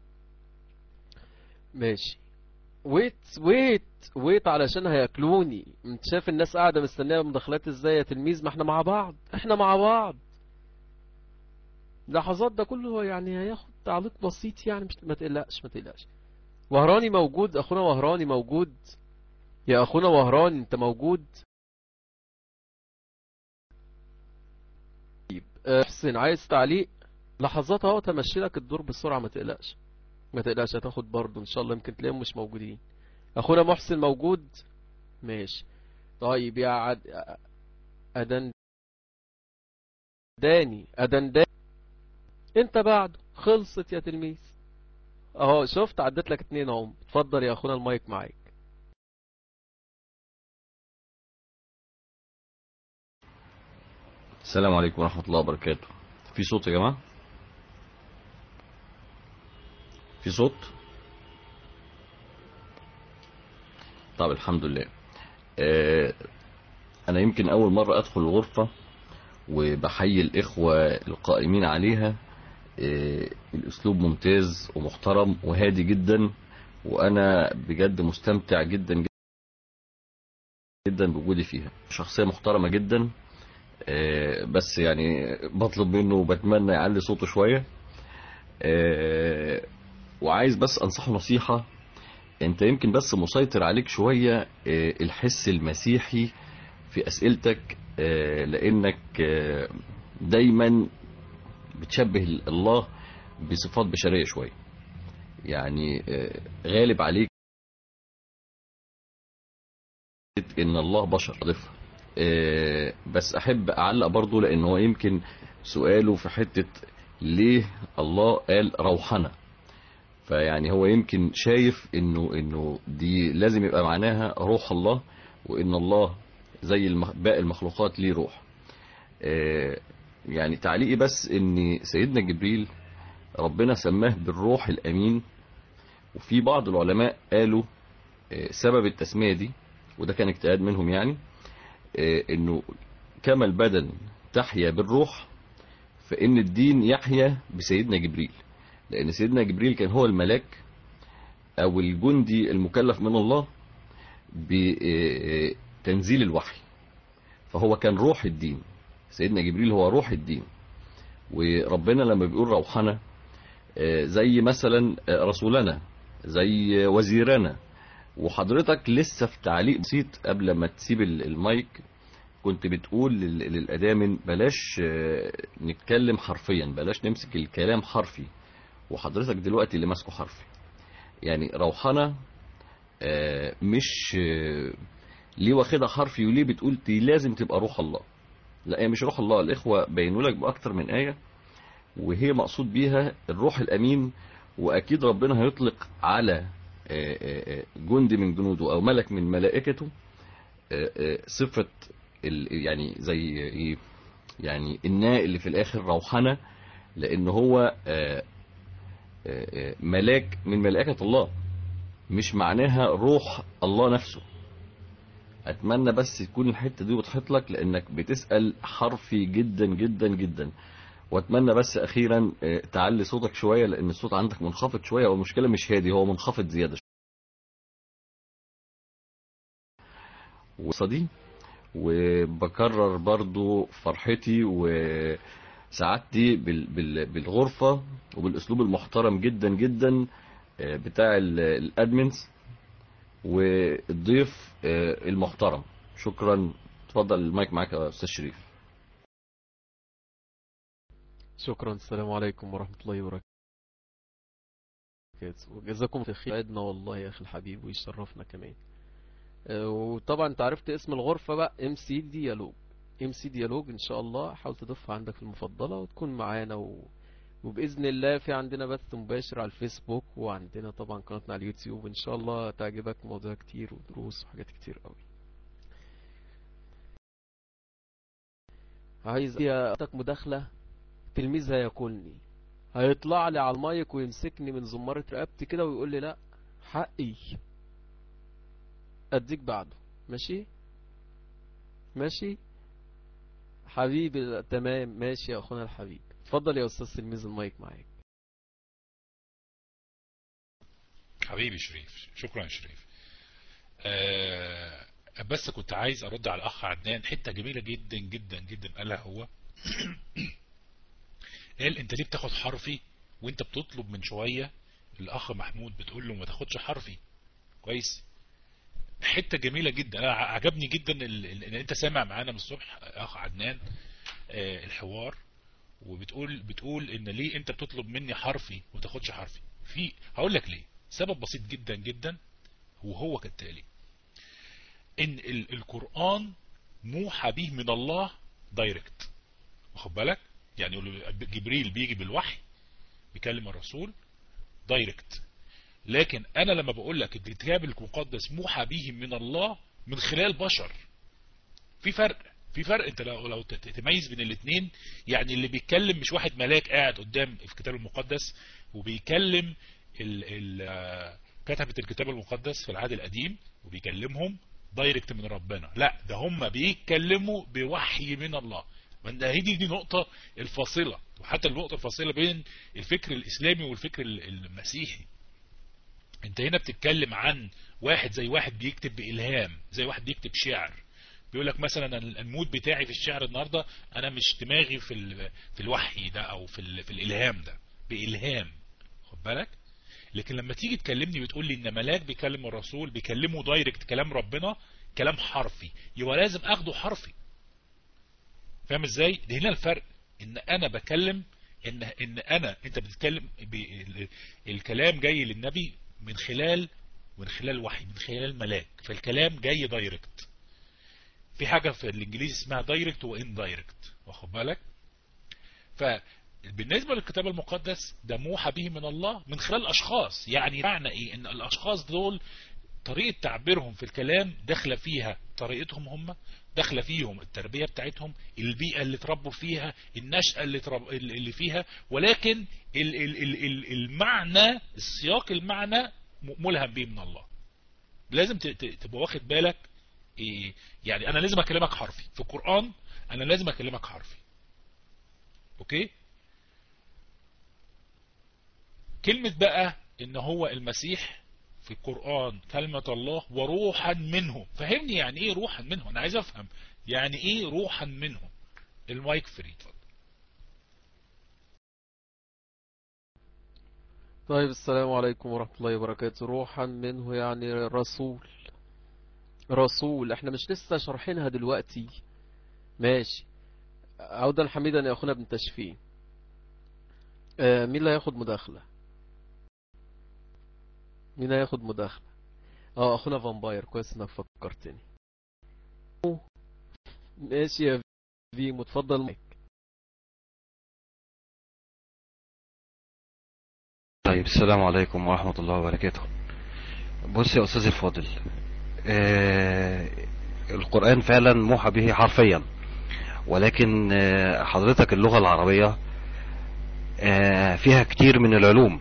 ماشي. ويت ويت ويت علشان هياكلوني. انت شايف الناس قاعدة مستنية مداخلات ازاي يا تلميذ؟ ما احنا مع بعض، احنا مع بعض. لحظات ده كله يعني هياخد تعليق بسيط يعني، مش ما تقلقش ما تقلقش. وهراني موجود، اخونا وهراني موجود. يا اخونا وهراني انت موجود؟ طيب حسين عايز تعليق؟ لحظات اهو تمشي لك الدور بسرعة، ما تقلقش ما تقلقش، هتاخد برضه ان شاء الله، يمكن تلاقيهم مش موجودين. اخونا محسن موجود؟ ماشي. طيب يا عد... ادن داني ادن داني انت بعده. خلصت يا تلميذ اهو، شفت عدت لك اتنين اهم. اتفضل يا اخونا المايك معاك. السلام عليكم ورحمة الله وبركاته. في صوت يا جماعة؟ في صوت؟ طب الحمد لله. آه أنا يمكن أول مرة أدخل الغرفة، وبحيي الإخوة القائمين عليها. آه الأسلوب ممتاز ومحترم وهادي جدا، وأنا بجد مستمتع جدا جدا بوجودي فيها. شخصية محترمة جدا، آه بس يعني بطلب منه وبتمنى يعلي صوته شوية. آه وعايز بس أنصحه نصيحة. انت يمكن بس مسيطر عليك شوية الحس المسيحي في اسئلتك، لانك دايما بتشبه الله بصفات بشرية شوية، يعني غالب عليك ان الله بشر ضفة. بس احب اعلق برضو، لان هو يمكن سؤاله في حتة ليه الله قال روحنا، فيعني هو يمكن شايف انه انه دي لازم يبقى معناها روح الله، وان الله زي باقي المخلوقات ليه روح. يعني تعليقي بس ان سيدنا جبريل ربنا سماه بالروح الامين، وفي بعض العلماء قالوا سبب التسمية دي، وده كان اجتهاد منهم، يعني انه كما البدن تحيا بالروح، فان الدين يحيا بسيدنا جبريل، لان سيدنا جبريل كان هو الملاك او الجندي المكلف من الله بتنزيل الوحي، فهو كان روح الدين. سيدنا جبريل هو روح الدين. وربنا لما بيقول روحنا، زي مثلا رسولنا، زي وزيرنا. وحضرتك لسه في تعليق بسيط قبل ما تسيب المايك كنت بتقول للأدامن بلاش نتكلم حرفيا، بلاش نمسك الكلام حرفي، وحضرتك دلوقتي اللي ماسكه حرفي. يعني روحنا مش ليه واخدها حرفي وليه بتقول دي لازم تبقى روح الله؟ لا، هي مش روح الله. الإخوة بينوا لك بأكتر من آية، وهي مقصود بيها الروح الأمين. وأكيد ربنا هيطلق على جندي من جنوده أو ملك من ملائكته صفة يعني زي يعني الناء اللي في الآخر روحنا، لأن هو ملاك من ملائكة الله، مش معناها روح الله نفسه. اتمنى بس تكون الحته دي وضحت لك، لانك بتسال حرفي جدا جدا جدا. واتمنى بس اخيرا تعلي صوتك شويه، لان الصوت عندك منخفض شويه، والمشكله مش هادي، هو منخفض زياده وصدي. وبكرر برضو فرحتي وسعادتي بالغرفه وبالاسلوب المحترم جدا جدا بتاع الادمنز والضيف المحترم. شكرا. اتفضل المايك معاك يا استاذ شريف. شكرا. السلام عليكم ورحمة الله وبركاته. وجزاكم في خير، عدنا والله يا اخي الحبيب، ويشرفنا كمان. وطبعا انت عرفت اسم الغرفة بقى، ام سي ديالوج. ام سي ديالوج ان شاء الله حاول تضيفها عندك المفضلة وتكون معانا، و... وبإذن الله في عندنا بث مباشر على الفيسبوك، وعندنا طبعا قناتنا على اليوتيوب. ان شاء الله تعجبك مواضيع كتير ودروس وحاجات كتير قوي. عايز اعطيك مداخلة. تلميذ هياكلني، هيطلع لي على المايك ويمسكني من زمارة رقبتي كده ويقول لي لا حقي، اديك بعده. ماشي ماشي. حبيبي تمام ماشي يا اخونا الحبيب. اتفضل يا استاذ تلميذ المايك معاك. حبيبي شريف، شكرا يا شريف. أه بس كنت عايز ارد على الاخ عدنان حته جميله جدا جدا جدا قالها هو. قال انت ليه بتاخد حرفي وانت بتطلب من شويه الاخ محمود بتقول له ما تاخدش حرفي. كويس، حته جميله جدا. انا عجبني جدا ان انت سامع معانا من الصبح اخ عدنان أه الحوار، وبتقول بتقول ان ليه انت بتطلب مني حرفي وما تاخدش حرفي. في هقول لك ليه. سبب بسيط جدا جدا وهو كالتالي: ان القرآن موحى به من الله دايركت، واخد بالك؟ يعني جبريل بيجي بالوحي بيكلم الرسول دايركت، لكن انا لما بقول لك الكتاب المقدس موحى به من الله من خلال بشر، في فرق في فرق انت لو لو تميز بين الاثنين. يعني اللي بيتكلم مش واحد ملاك قاعد قدام في الكتاب المقدس وبيكلم ال ال كتبة الكتاب المقدس في العهد القديم وبيكلمهم دايركت من ربنا، لا ده هم بيتكلموا بوحي من الله. من ده هي دي نقطة الفاصلة، وحتى النقطة الفاصلة بين الفكر الإسلامي والفكر المسيحي. انت هنا بتتكلم عن واحد زي واحد بيكتب بإلهام، زي واحد بيكتب شعر، بيقول لك مثلا المود بتاعي في الشعر النهارده انا مش دماغي في في الوحي ده او في في الالهام ده، بإلهام، خد بالك. لكن لما تيجي تكلمني بتقول لي ان ملاك بيكلم الرسول بيكلمه دايركت كلام ربنا كلام حرفي، يبقى لازم اخده حرفي. فاهم ازاي؟ ده هنا الفرق، ان انا بكلم ان ان انا انت بتتكلم الكلام جاي للنبي من خلال من خلال وحي، من خلال ملاك، فالكلام جاي دايركت. في حاجة في الانجليزي اسمها دايركت وان دايركت، واخد بالك؟ فبالنسبة للكتاب المقدس ده موحى به من الله من خلال اشخاص. يعني معنى ايه؟ ان الاشخاص دول طريقة تعبيرهم في الكلام داخله فيها طريقتهم هم، داخله فيهم التربية بتاعتهم، البيئة اللي تربوا فيها، النشأة اللي, ترب... اللي فيها، ولكن ال... ال... ال... المعنى، السياق المعنى ملهم به من الله. لازم تبقى واخد بالك إيه؟ يعني انا لازم اكلمك حرفي في القرآن، انا لازم اكلمك حرفي. اوكي؟ كلمة بقى ان هو المسيح في القرآن كلمة الله وروحا منه، فهمني يعني ايه روحا منه؟ انا عايز افهم يعني ايه روحا منه. المايك فري، اتفضل. طيب السلام عليكم ورحمة الله وبركاته. روحا منه يعني رسول، رسول. احنا مش لسه شرحينها دلوقتي؟ ماشي. عودا حميدا يا اخونا ابن تشفين. آه مين اللي هياخد مداخلة؟ مين هياخد مداخلة؟ اه اخونا فامباير، كويس انك فكرتني. ماشي يا في متفضل معك. طيب السلام عليكم ورحمة الله وبركاته. بص يا أستاذ الفاضل، آه القرآن فعلا موحى به حرفيا، ولكن آه حضرتك اللغة العربية آه فيها كتير من العلوم.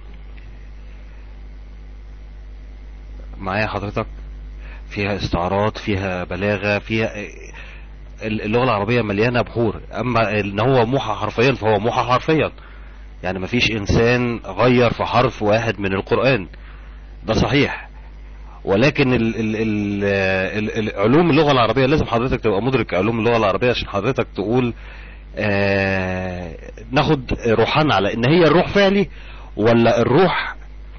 معايا حضرتك؟ فيها استعارات، فيها بلاغة، فيها اللغة العربية مليانة بحور. أما إن هو موحى حرفيا فهو موحى حرفيا، يعني مفيش إنسان غير في حرف واحد من القرآن، ده صحيح. ولكن ال ال ال ال علوم اللغة العربية لازم حضرتك تبقى مدرك علوم اللغة العربية عشان حضرتك تقول آه ناخد روحان على ان هي الروح فعلي ولا الروح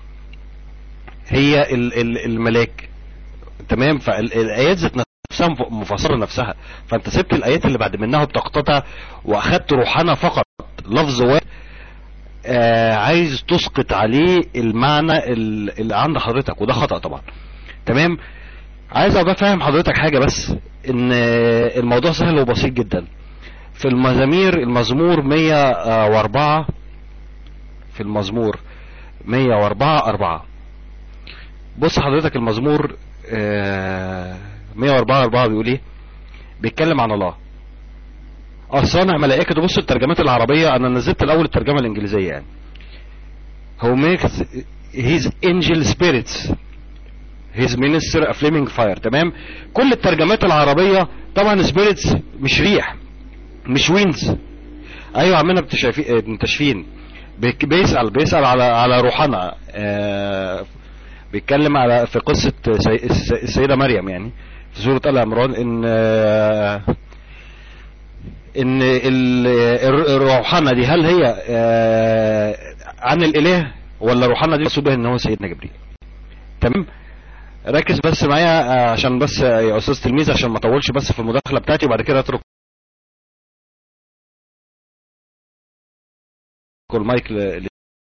هي ال ال الملاك. تمام؟ فالآيات ذات نفسها مفسرة نفسها، فانت سبت الآيات اللي بعد منها بتقطتها واخدت روحانة فقط لفظ واحد آه عايز تسقط عليه المعنى اللي عند حضرتك، وده خطأ طبعا. تمام؟ عايز ابقى فاهم حضرتك حاجة بس، ان الموضوع سهل وبسيط جدا. في المزامير المزمور مية واربعة، في المزمور مية واربعة اربعة، بص حضرتك المزمور مية واربعة اربعة بيقول ايه؟ بيتكلم عن الله الصانع ملائكته. بص الترجمات العربية، انا نزلت الاول الترجمة الانجليزية يعني. Who makes his angel spirits his minister a flaming fire. تمام؟ كل الترجمات العربية طبعا spirits مش ريح، مش وينز. ايوه عمنا ابن تشفين بيسأل بيسأل على على روحنا، آه بيتكلم على في قصة السيدة مريم يعني في سورة آل عمران، ان آه ان الروحنا دي هل هي آه عن الاله ولا روحنا دي مقصود بها ان هو سيدنا جبريل. تمام. ركز بس معايا عشان بس يا استاذ تلميذ عشان ما اطولش بس في المداخله بتاعتي وبعد كده اترك المايك ل...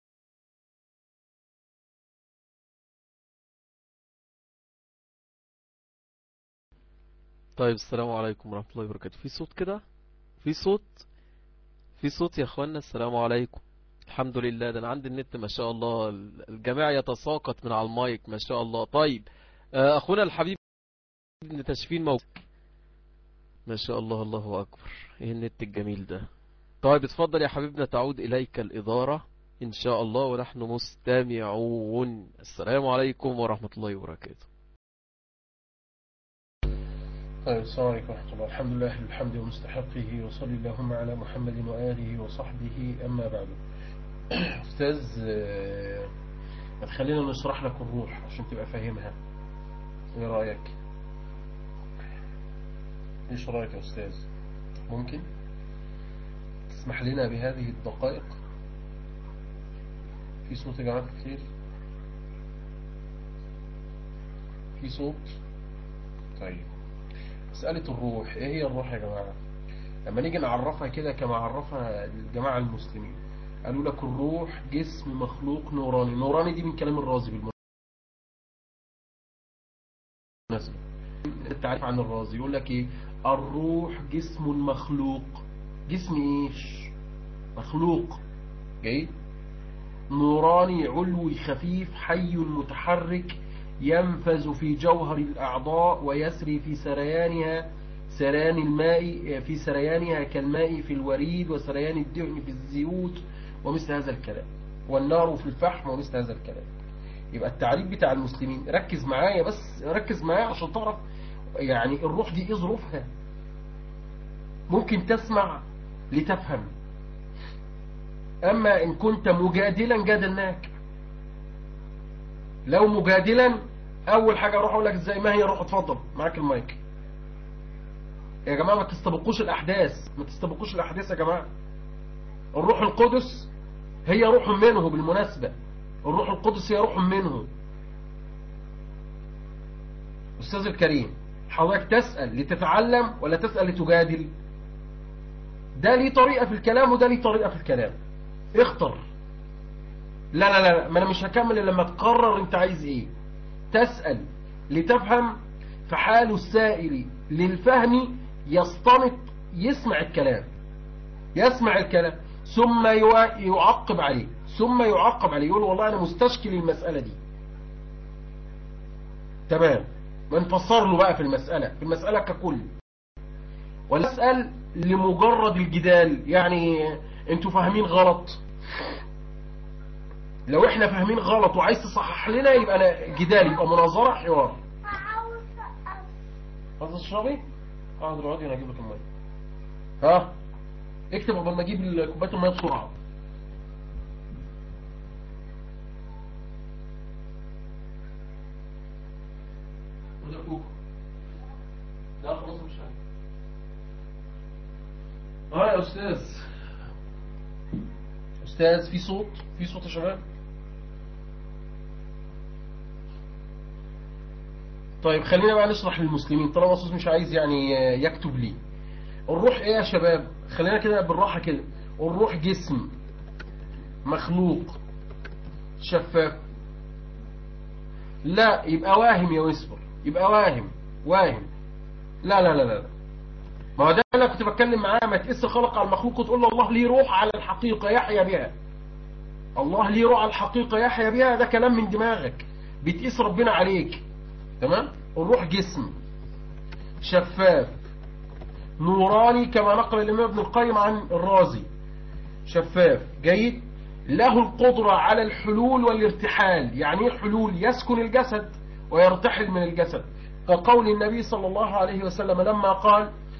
طيب السلام عليكم ورحمة الله وبركاته. في صوت كده؟ في صوت في صوت يا اخوانا؟ السلام عليكم. الحمد لله، ده انا عندي النت ما شاء الله، الجميع يتساقط من على المايك ما شاء الله. طيب اخونا الحبيب ابن تشفين موجود ما شاء الله، الله اكبر، ايه النت الجميل ده. طيب اتفضل يا حبيبنا، تعود اليك الادارة ان شاء الله ونحن مستمعون. السلام عليكم ورحمة الله وبركاته. طيب السلام عليكم ورحمة الله. الحمد لله الحمد ومستحقه، وصلي اللهم على محمد وآله وصحبه. أما بعد، أستاذ خلينا نشرح لك الروح عشان تبقى فاهمها. ايه رأيك؟ ايش رأيك يا أستاذ؟ ممكن تسمح لنا بهذه الدقائق؟ في صوت يا جماعة كتير؟ في صوت؟ طيب مسألة الروح، ايه هي الروح يا جماعة؟ لما نيجي نعرفها كده كما عرفها الجماعة المسلمين، قالوا لك الروح جسم مخلوق نوراني. نوراني دي من كلام الرازي بالمناسبة. التعريف عن الرازي يقول لك ايه؟ الروح جسم مخلوق. جسم ايش؟ مخلوق. جيد. نوراني علوي خفيف حي متحرك ينفذ في جوهر الأعضاء ويسري في سريانها سريان الماء في سريانها كالماء في الوريد وسريان الدهن في الزيوت ومثل هذا الكلام، والنار في الفحم ومثل هذا الكلام. يبقى التعريف بتاع المسلمين، ركز معايا بس، ركز معايا عشان تعرف يعني الروح دي ايه ظروفها. ممكن تسمع لتفهم، اما ان كنت مجادلا جادلناك. لو مجادلا اول حاجة اروح اقول لك ازاي ما هي الروح. اتفضل معاك المايك يا جماعة. ما تستبقوش الاحداث، ما تستبقوش الاحداث يا جماعة. الروح القدس هي روح منه بالمناسبة. الروح القدس هي روح منه. أستاذ الكريم، حضرتك تسأل لتتعلم ولا تسأل لتجادل؟ ده ليه طريقة في الكلام وده ليه طريقة في الكلام، اختر. لا لا لا، ما انا مش هكمل الا لما تقرر انت عايز ايه. تسأل لتفهم، فحال السائل للفهم يستنط، يسمع الكلام يسمع الكلام ثم يعقب عليه ثم يعقب عليه يقول والله انا مستشكل المسألة دي. تمام، ما نفسر له بقى في المسألة في المسألة ككل، ولا اسأل لمجرد الجدال. يعني انتوا فاهمين غلط، لو احنا فاهمين غلط وعايز تصحح لنا يبقى أنا جدال، يبقى مناظرة حوار. عايز تشربي؟ اقعد اقعدي انا اجيب لك الميه. ها اكتب قبل ما اجيب كوبايه الميه بسرعه. وده فوق. لا خلاص مش عارف. اه يا استاذ استاذ في صوت في صوت يا شباب؟ طيب خلينا بقى نشرح للمسلمين طالما أستاذ مش عايز يعني يكتب لي. الروح ايه يا شباب؟ خلينا كده بالراحة كده. الروح جسم مخلوق شفاف. لا يبقى واهم يا ويسبر، يبقى واهم واهم. لا لا لا لا، ما هو ده انا كنت بتكلم معاه. ما تقيس الخلق على المخلوق وتقول له الله ليه روح على الحقيقة يحيا بها. الله ليه روح على الحقيقة يحيا بها، ده كلام من دماغك، بتقيس ربنا عليك. تمام. الروح جسم شفاف نوراني كما نقل الإمام ابن القيم عن الرازي. شفاف جيد، له القدرة على الحلول والارتحال. يعني ايه الحلول؟ يسكن الجسد ويرتحل من الجسد، كقول النبي صلى الله عليه وسلم لما قال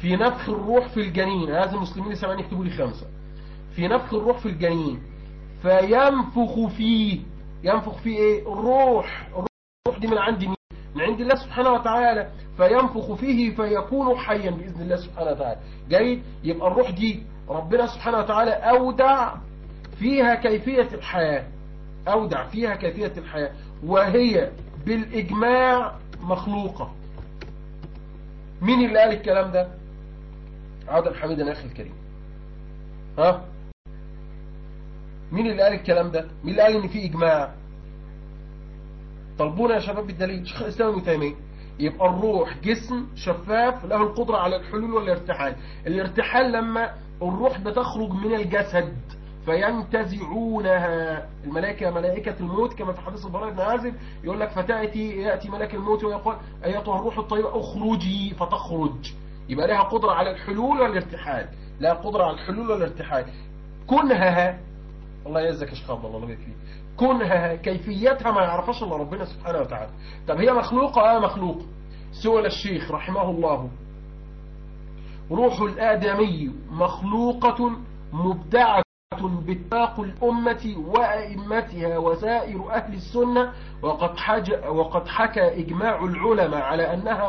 في نفخ الروح في الجنين، هذا المسلمين اللي سامعين يكتبوا لي خمسة. في نفخ الروح في الجنين فينفخ فيه، ينفخ فيه ايه؟ الروح. الروح دي من عند مين؟ من عند الله سبحانه وتعالى. فينفخ فيه فيكون حيا بإذن الله سبحانه وتعالى. جيد. يبقى الروح دي ربنا سبحانه وتعالى أودع فيها كيفية الحياة، أودع فيها كيفية الحياة، وهي بالإجماع مخلوقة. مين اللي قال الكلام ده؟ عادل حميدا أخي الكريم. ها؟ مين اللي قال الكلام ده؟ مين اللي قال ان في اجماع؟ طلبونا يا شباب بالدليل. شيخ الاسلام ابن تيميه. يبقى الروح جسم شفاف له القدرة على الحلول والارتحال. الارتحال لما الروح بتخرج من الجسد فينتزعونها الملائكة، ملائكة الموت، كما في حديث البراء بن عازب يقول لك فتأتي يأتي ملك الموت ويقول أيتها الروح الطيبة اخرجي، فتخرج. يبقى لها قدرة على الحلول والارتحال، لها قدرة على الحلول والارتحال. كنهها، الله يعزك يا شيخ عبد الله، الله يبارك فيك، كنهها كيفيتها ما يعرفهاش الا ربنا سبحانه وتعالى. طب هي مخلوقة؟ اه مخلوقة. سئل الشيخ رحمه الله: روح الآدمي مخلوقة مبدعة باتفاق الأمة وأئمتها وسائر أهل السنة، وقد, حج وقد حكى إجماع العلماء على أنها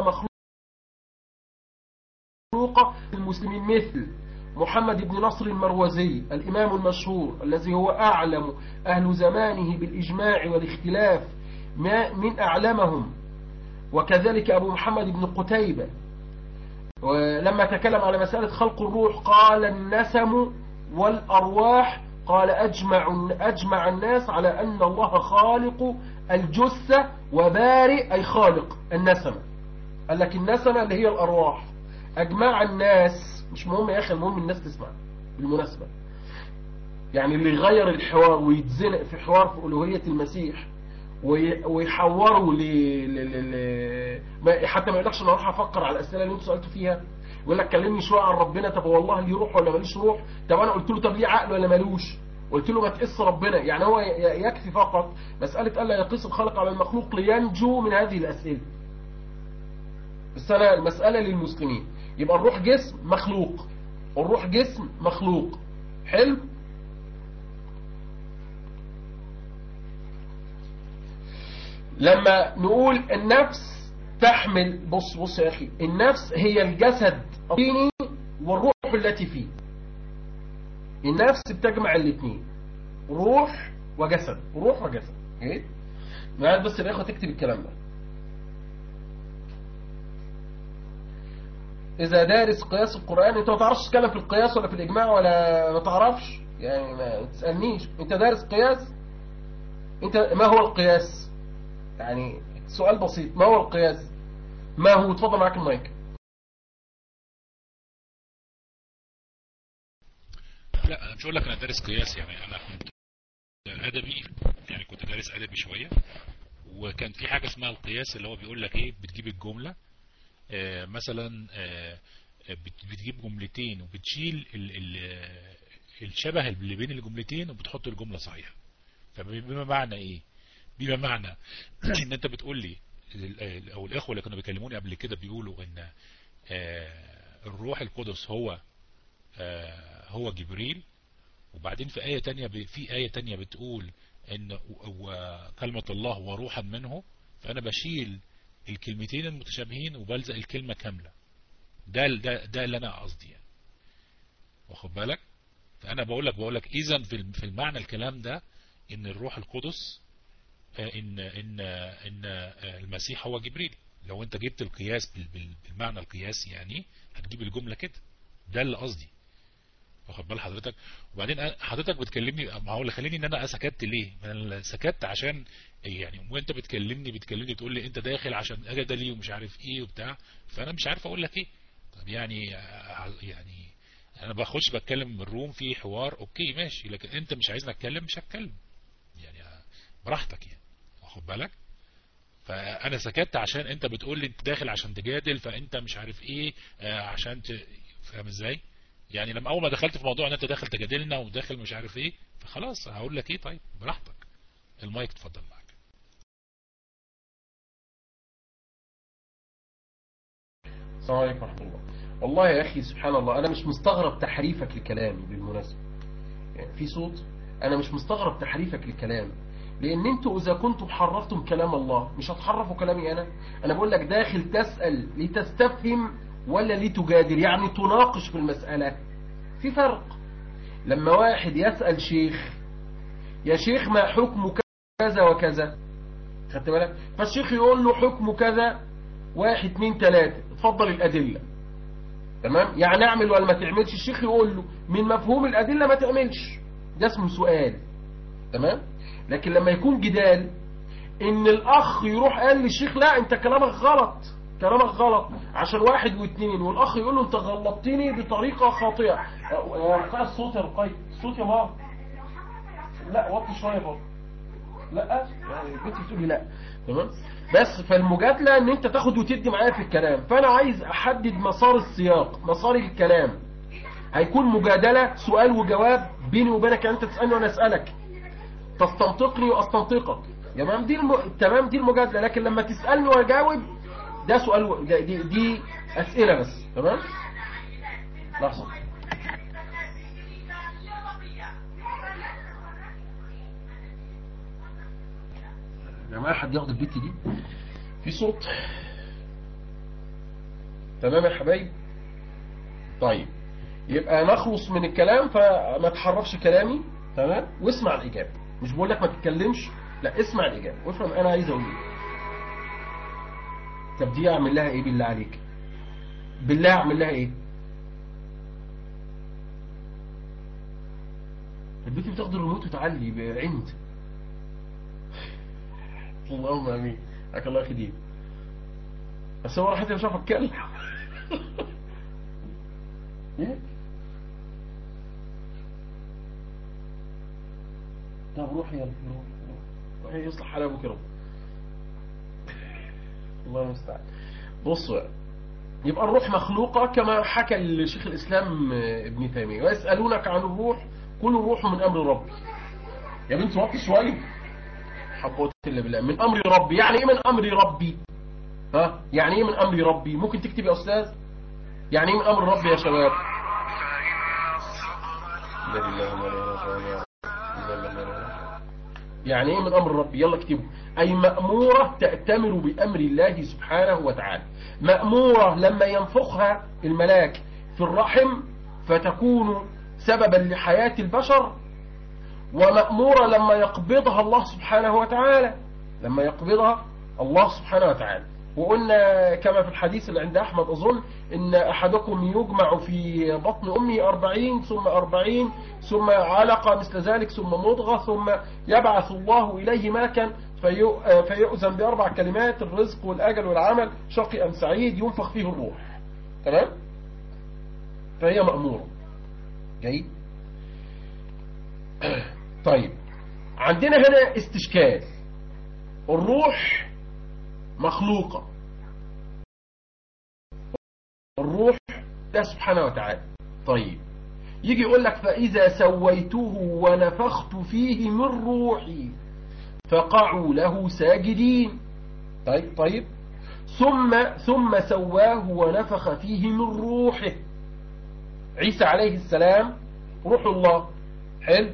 مخلوقة. المسلمين مثل محمد بن نصر المروزي الإمام المشهور الذي هو أعلم أهل زمانه بالإجماع والاختلاف من أعلمهم، وكذلك أبو محمد بن قتيبة لما تكلم على مسألة خلق الروح قال النسم والأرواح، قال أجمع, أجمع الناس على أن الله خالق الجثة وبارئ أي خالق النسمة. قال لك النسمة اللي هي الأرواح. أجمع الناس، مش مهم يا أخي، المهم الناس تسمع بالمناسبة. يعني اللي يغير الحوار ويتزنق في حوار في ألوهية المسيح ويحوروا ل... ل... ل... حتى ما يقولكش انا اروح افكر على الاسئله اللي انتوا سالتوا فيها، يقول لك كلمني شويه عن ربنا. طب والله ليه روح ولا ماليش روح؟ طب انا قلت له طب ليه عقل ولا مالوش؟ قلت له ما تقيس ربنا. يعني هو يكفي فقط مساله الا يقيس الخلق على المخلوق لينجو من هذه الاسئله. بس انا المساله للمسلمين. يبقى الروح جسم مخلوق، الروح جسم مخلوق. حلو. لما نقول النفس تحمل، بص بص يا أخي، النفس هي الجسد الطيني والروح التي فيه. النفس بتجمع الاثنين، روح وجسد، روح وجسد. ايه معاك؟ بس الأخوة تكتب الكلام ده. إذا دارس قياس القرآن، أنت ما تعرفش تتكلم في القياس ولا في الإجماع ولا ما تعرفش، يعني ما تسألنيش. أنت دارس قياس؟ أنت ما هو القياس؟ يعني سؤال بسيط، ما هو القياس؟ ما هو؟ اتفضل معاك المايك. لا انا مش هقول لك انا دارس قياس، يعني انا كنت ادبي، يعني كنت دارس ادبي شويه، وكان في حاجه اسمها القياس اللي هو بيقول لك ايه، بتجيب الجمله آه مثلا آه بتجيب جملتين وبتشيل ال ال الشبه اللي بين الجملتين وبتحط الجمله صحيحه. فبما معنى ايه؟ بما معنى ان انت بتقول لي، او الاخوه اللي كانوا بيكلموني قبل كده بيقولوا ان الروح القدس هو هو جبريل، وبعدين في آية تانية في آية تانية بتقول ان كلمة الله وروحا منه، فانا بشيل الكلمتين المتشابهين وبلزق الكلمة كاملة. ده ده ده اللي انا قصدي يعني، واخد بالك؟ فانا بقول لك بقول لك اذا في المعنى الكلام ده ان الروح القدس ان ان ان المسيح هو جبريل. لو انت جبت القياس بالمعنى القياسي يعني هتجيب الجملة كده. ده اللي قصدي، واخد بال حضرتك؟ وبعدين حضرتك بتكلمني، ما هو اللي خليني ان انا سكت ليه؟ انا سكت عشان يعني وانت بتكلمني بتكلمني تقول لي انت داخل عشان اجدلي ومش عارف ايه وبتاع، فانا مش عارف اقول لك ايه. طب يعني يعني انا بخش بتكلم بالروم في حوار، اوكي ماشي، لكن انت مش عايزني اتكلم مش هتكلم، يعني براحتك يعني، واخد بالك؟ فانا سكت عشان انت بتقول لي انت داخل عشان تجادل، فانت مش عارف ايه آه عشان ت... فاهم ازاي؟ يعني لما اول ما دخلت في موضوع ان انت داخل تجادلنا وداخل مش عارف ايه، فخلاص هقول لك ايه، طيب براحتك. المايك اتفضل معاك. السلام عليكم ورحمه الله. والله يا أخي سبحان الله أنا مش مستغرب تحريفك لكلامي بالمناسبة، يعني في صوت، أنا مش مستغرب تحريفك لكلامي، لأن أنتوا إذا كنتم حرفتم كلام الله مش هتحرفوا كلامي أنا. أنا بقول لك داخل تسأل لتستفهم ولا لتجادل، يعني تناقش في المسألة. في فرق لما واحد يسأل شيخ يا شيخ ما حكم كذا وكذا، خدت بالك؟ فالشيخ يقول له حكم كذا واحد اتنين تلاتة، اتفضل الأدلة، تمام؟ يعني اعمل ولا ما تعملش. الشيخ يقول له من مفهوم الأدلة ما تعملش، ده اسمه سؤال، تمام؟ لكن لما يكون جدال ان الاخ يروح قال للشيخ لا انت كلامك غلط، كلامك غلط عشان واحد واثنين، والاخ يقول له انت غلطتني بطريقة خاطئة. يا رقاء الصوت، يا رقاء الصوت يا ماما، لا وطي شوية برضه، لا يعني البنت بتقول لي لا، تمام؟ بس فالمجادلة ان انت تاخد وتدي معايا في الكلام، فانا عايز احدد مسار السياق، مسار الكلام هيكون مجادلة سؤال وجواب بيني وبينك، انت تسألني وانا اسألك، تستنطقني واستنطقك، تمام؟ دي الم... تمام دي المجادلة. لكن لما تسألني واجاوب ده سؤال و... ده دي... دي اسئلة بس، تمام؟ لحظة يا جماعة، حد ياخد البت دي في صوت، تمام يا حبايب؟ طيب يبقى نخلص من الكلام، فما تحرفش كلامي، تمام؟ واسمع الإجابة، مش بقول لك ما تتكلمش، لا اسمع الإجابة وافهم أنا عايز أقول ايه. طب دي أعمل لها إيه بالله عليك؟ بالله أعمل لها إيه؟ البنت بتاخد الريموت وتعلي بعند. اللهم امين، حياك الله يا اخي دي، بس هو راحتي مش عارف اتكلم. ايه؟ طب روحي يلا، روح روحي يصلح حال ابوك يا رب. الله المستعان. بصوا، يبقى الروح مخلوقة كما حكى الشيخ الإسلام ابن تيمية، ويسألونك عن الروح كل روح من أمر ربي. يا بنت وقت شوية، حبوت الله بالله، من أمر ربي يعني إيه من أمر ربي؟ ها؟ يعني إيه من أمر ربي؟ ممكن تكتب يا أستاذ؟ يعني إيه من أمر ربي يا شباب؟ يعني إيه من أمر ربي؟ يلا اكتبوا. أي مأمورة تأتمر بأمر الله سبحانه وتعالى. مأمورة لما ينفخها الملاك في الرحم فتكون سببا لحياة البشر، ومأمورة لما يقبضها الله سبحانه وتعالى، لما يقبضها الله سبحانه وتعالى. وقلنا كما في الحديث اللي عند أحمد أظن إن أحدكم يجمع في بطن أمه أربعين ثم أربعين ثم علقة مثل ذلك ثم مضغة ثم يبعث الله إليه ملكا فيؤذن بأربع كلمات: الرزق والأجل والعمل، شقي أم سعيد، ينفخ فيه الروح، تمام؟ فهي مأمورة. جيد. طيب عندنا هنا استشكال، الروح مخلوقة، الروح ده سبحانه وتعالى. طيب يجي يقول لك فإذا سويته ونفخت فيه من روحي فقعوا له ساجدين. طيب طيب ثم ثم سواه ونفخ فيه من روحه، عيسى عليه السلام روح الله، حلو،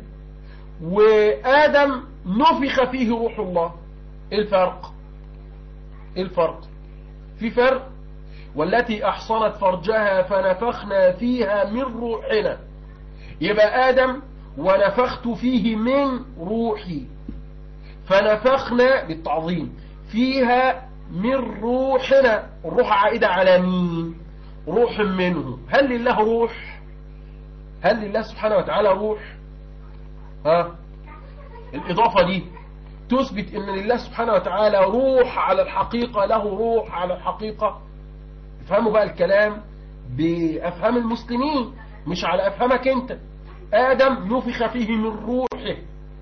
وآدم نفخ فيه روح الله. ايه الفرق؟ ايه الفرق؟ في فرق. والتي احصنت فرجها فنفخنا فيها من روحنا، يبقى آدم ونفخت فيه من روحي، فنفخنا بالتعظيم فيها من روحنا. الروح عائدة على مين؟ روح منه. هل لله روح؟ هل لله سبحانه وتعالى روح؟ ها؟ الإضافة دي تثبت ان لله سبحانه وتعالى روح على الحقيقة، له روح على الحقيقة. افهموا بقى الكلام بأفهام المسلمين مش على أفهمك انت. آدم نفخ فيه من روحه،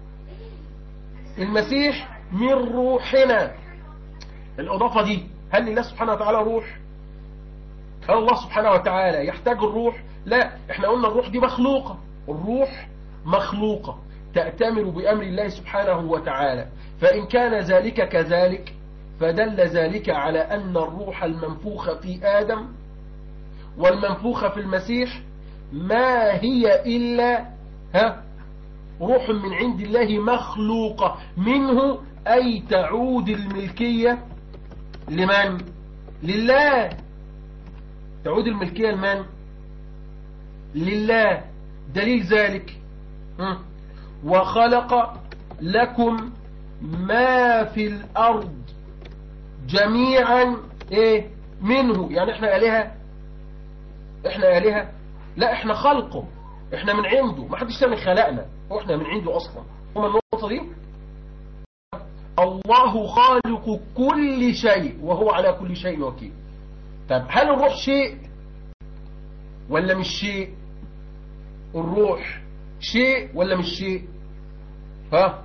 المسيح من روحنا. الإضافة دي هل لله سبحانه وتعالى روح؟ هل الله سبحانه وتعالى يحتاج الروح؟ لا، احنا قلنا الروح دي مخلوقة، الروح مخلوقة تأتمر بأمر الله سبحانه وتعالى. فإن كان ذلك كذلك فدل ذلك على أن الروح المنفوخ في آدم والمنفوخة في المسيح ما هي إلا ها روح من عند الله مخلوقة منه، أي تعود الملكية لمن؟ لله. تعود الملكية لمن؟ لله. دليل ذلك وخلق لكم ما في الأرض جميعا إيه منه. يعني احنا آلهة؟ احنا آلهة؟ لا، احنا خلقه، احنا من عنده، ما حدش تاني خلقنا، واحنا من عنده اصلا. هما النقطة دي الله خالق كل شيء وهو على كل شيء وكيل. طب هل الروح شيء ولا مش شيء؟ الروح شيء ولا مش شيء؟ ها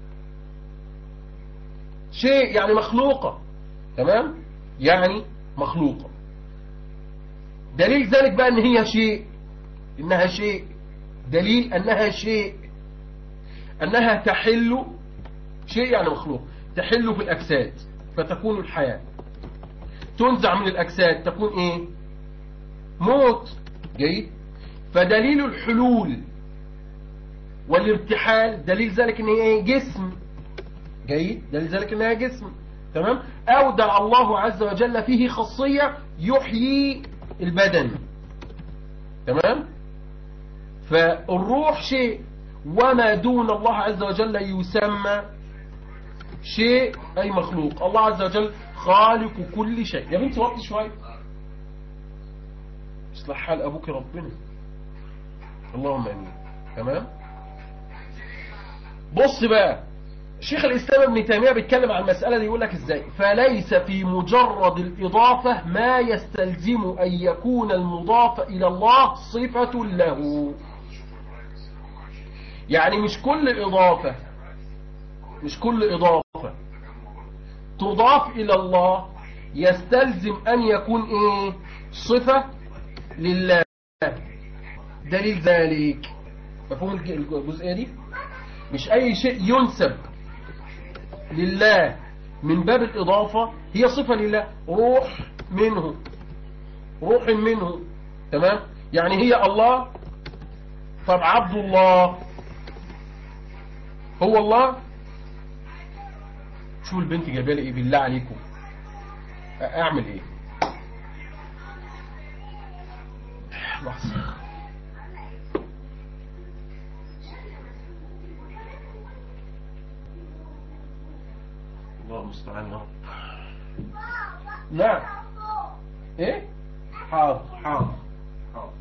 شيء يعني مخلوقة، تمام، يعني مخلوقة. دليل ذلك بقى ان هي شيء، انها شيء، دليل انها شيء انها تحل، شيء يعني مخلوق، تحل في الاجساد فتكون الحياة، تنزع من الاجساد تكون ايه؟ موت. جيد. فدليل الحلول والارتحال دليل ذلك ان هي ايه؟ جسم. جيد. دليل ذلك انها جسم، تمام. اودع الله عز وجل فيه خاصية يحيي البدن، تمام. فالروح شيء، وما دون الله عز وجل يسمى شيء أي مخلوق. الله عز وجل خالق كل شيء. يا بنتي وقت شوية، اصلح حال أبوك ربنا، اللهم امين. تمام. بص بقى، شيخ الإسلام ابن تيمية بيتكلم عن المسألة دي، يقول لك ازاي: فليس في مجرد الإضافة ما يستلزم أن يكون المضاف إلى الله صفة له. يعني مش كل إضافة مش كل إضافة تضاف إلى الله يستلزم أن يكون إيه؟ صفة لله. دليل ذلك، مفهوم الجزئية دي؟ مش أي شيء ينسب لله من باب الإضافة هي صفة لله. روح منه، روح منه، تمام. يعني هي الله. طب عبد الله هو الله؟ شو البنت جايبه لي ايه بالله عليكم؟ اعمل ايه؟ لحظة. الله المستعان يا رب. نعم. ايه؟ حاضر حاضر حاضر.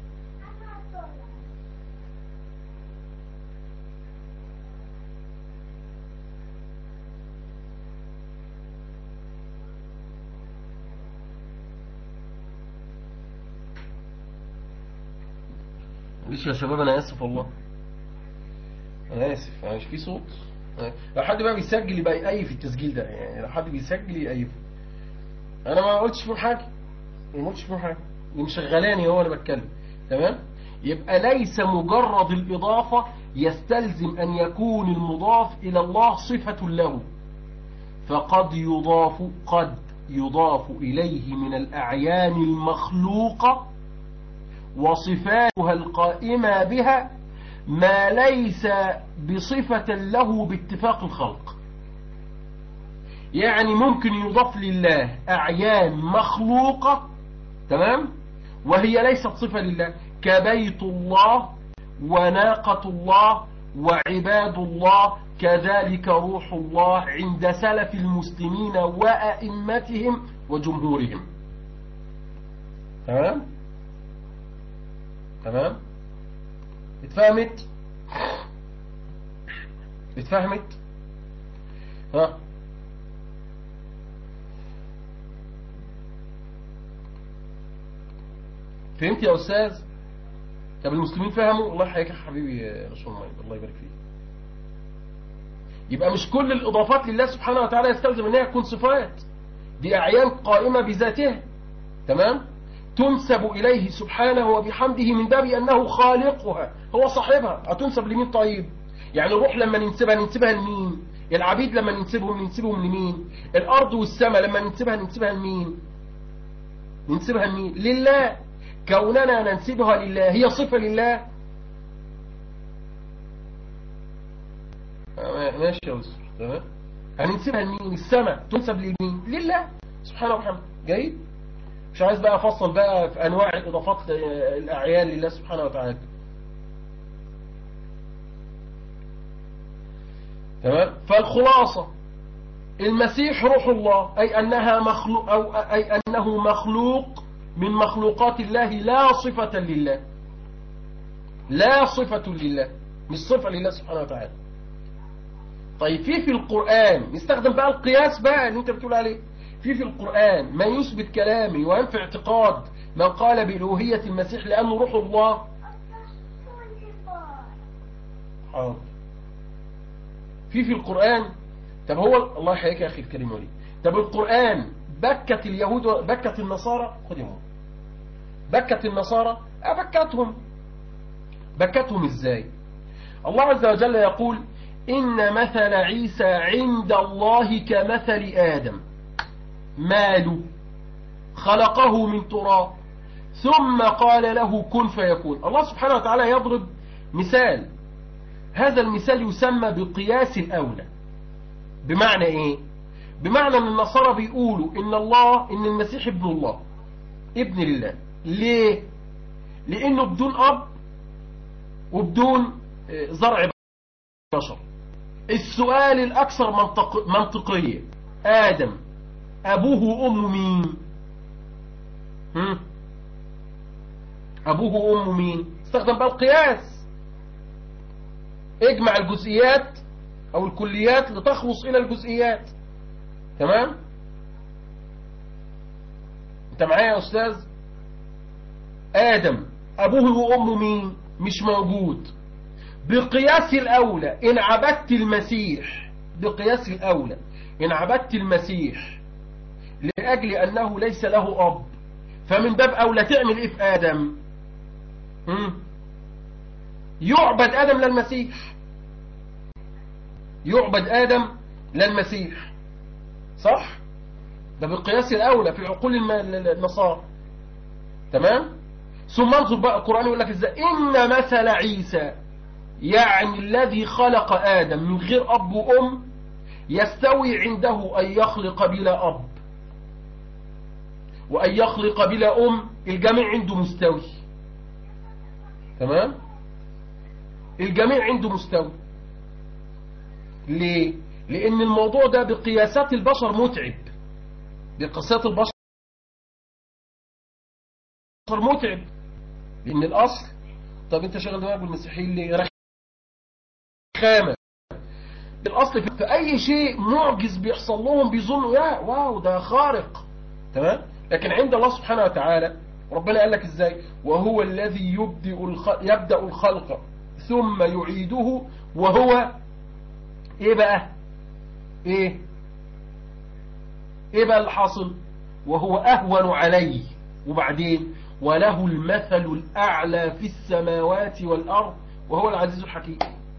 معلش يا شباب، انا اسف والله، انا اسف، انا مش في صوت. لو حد بقى بيسجل يبقى يقيف التسجيل ده، يعني لو حد بيسجل يقيفه. انا ما قلتش فيه حاجه، ما قلتش فيه حاجه، اللي مشغلاني هو اللي بتكلم، تمام. يبقى ليس مجرد الإضافة يستلزم أن يكون المضاف إلى الله صفة له، فقد يضاف قد يضاف إليه من الأعيان المخلوقة وصفاتها القائمة بها ما ليس بصفة له باتفاق الخلق. يعني ممكن يضاف لله أعيان مخلوقة، تمام، وهي ليست صفة لله، كبيت الله وناقة الله وعباد الله، كذلك روح الله عند سلف المسلمين وأئمتهم وجمهورهم. تمام تمام اتفهمت اتفهمت ها؟ فهمت يا أستاذ؟ طب المسلمين فهموا؟ الله يحييك يا حبيبي يا رسول الله، الله يبارك فيك. يبقى مش كل الإضافات لله سبحانه وتعالى يستلزم أنها تكون صفات، دي أعيان قائمة بذاتها، تمام، تنسب إليه سبحانه وبحمده من باب أنه خالقها، هو صاحبها. هتنسب لمين طيب؟ يعني الروح لما ننسبها ننسبها لمين؟ العبيد لما ننسبهم ننسبهم لمين؟ الأرض والسماء لما ننسبها ننسبها لمين؟ ننسبها لمين؟ لله. كوننا ننسبها لله هي صفة لله؟ ماشي يا أستاذ، تمام. هننسبها لمين؟ السماء تنسب لمين؟ لله سبحانه وتعالى. جيد. مش عايز بقى افصل بقى في انواع الاضافات الاعيان لله سبحانه وتعالى. تمام. فالخلاصة المسيح روح الله، أي أنها مخلوق أو أي أنه مخلوق من مخلوقات الله لا صفة لله، لا صفة لله، مش صفة لله سبحانه وتعالى. طيب في في القرآن نستخدم بقى القياس بقى اللي انت بتقول عليه. في في القرآن ما يثبت كلامي وينفي اعتقاد من قال بألوهية المسيح لأنه روح الله. حاضر. في في القرآن. طب هو الله يحييك يا أخي الكريم ولي. طب القرآن بكت اليهود بكت النصارى. خدي هون. بكت النصارى أبكتهم. بكتهم إزاي؟ الله عز وجل يقول إن مثل عيسى عند الله كمثل آدم. ماله؟ خلقه من تراب ثم قال له كن فيكون. الله سبحانه وتعالى يضرب مثال، هذا المثال يسمى بقياس الأولى. بمعنى إيه؟ بمعنى أن النصارى بيقولوا إن الله إن المسيح ابن الله، ابن الله. ليه؟ لأنه بدون أب وبدون زرع بشر. السؤال الأكثر منطق منطقية، آدم أبوه وأمه مين؟ هم؟ أبوه وأمه مين؟ استخدم بقى القياس، اجمع الجزئيات أو الكليات لتخلص إلى الجزئيات. تمام؟ أنت معايا يا أستاذ؟ آدم أبوه وأمه مين؟ مش موجود. بقياس الأولى إن عبدت المسيح، بقياس الأولى إن عبدت المسيح لأجل أنه ليس له أب، فمن باب أولى تعمل إيه في آدم؟ هم؟ يعبد آدم للمسيح، يعبد آدم للمسيح، صح؟ ده بقياس الأولى في عقول النصارى. تمام؟ ثم انظر بقى القرآن يقول لك إزاي إن مثل عيسى، يعني الذي خلق آدم من غير أب وأم، يستوي عنده أن يخلق بلا أب وأن يخلق بلا أم، الجميع عنده مستوي. تمام؟ الجميع عنده مستوي. ليه؟ لأن الموضوع ده بقياسات البشر متعب، بقياسات البشر متعب. لأن الأصل، طب أنت شغل دماغك بالمسيحيين ليه؟ رخامة. الأصل في أي شيء معجز بيحصل لهم بيظنوا يا واو ده خارق. تمام؟ لكن عند الله سبحانه وتعالى ربنا قال لك إزاي؟ وهو الذي يبدأ الخلق, يبدأ الخلق ثم يعيده وهو إيه بقى؟ إيه؟ إيه بقى اللي حاصل؟ وهو أهون عليه. وبعدين وله المثل الأعلى في السماوات والأرض وهو العزيز الحكيم.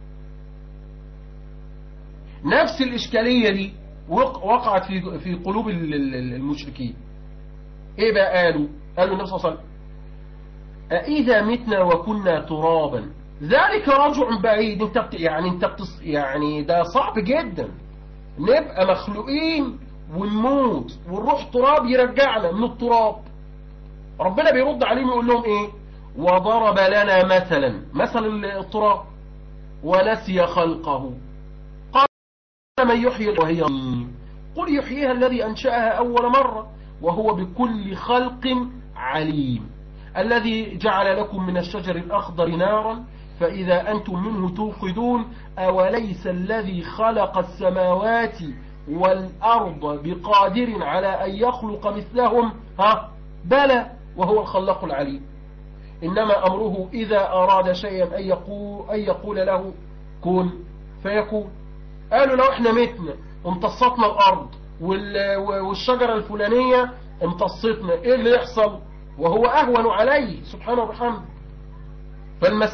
نفس الإشكالية دي وقعت في في قلوب المشركين. إيه بقى قالوا؟ قالوا النبي صلى الله عليه وسلم أإذا متنا وكنا ترابا ذلك رجع بعيد. انت بت... يعني انت بتص... يعني ده صعب جدا نبقى مخلوقين ونموت ونروح تراب يرجعنا من التراب. ربنا بيرد عليهم يقول لهم ايه؟ وضرب لنا مثلا مثل التراب ونسي خلقه قال من يحيي وهي قل يحييها الذي أنشأها أول مرة وهو بكل خلق عليم الذي جعل لكم من الشجر الأخضر نارا فإذا أنتم منه توقدون أوليس الذي خلق السماوات والأرض بقادر على أن يخلق مثلهم ها بلى وهو الخلاق العليم إنما أمره إذا أراد شيئا أن يقول, أن يقول له كن فيكون. قالوا لو احنا متنا امتصتنا الأرض والشجرة الفلانية امتصتنا ايه اللي يحصل؟ وهو أهون عليه سبحانه وبحمده. فالمسألة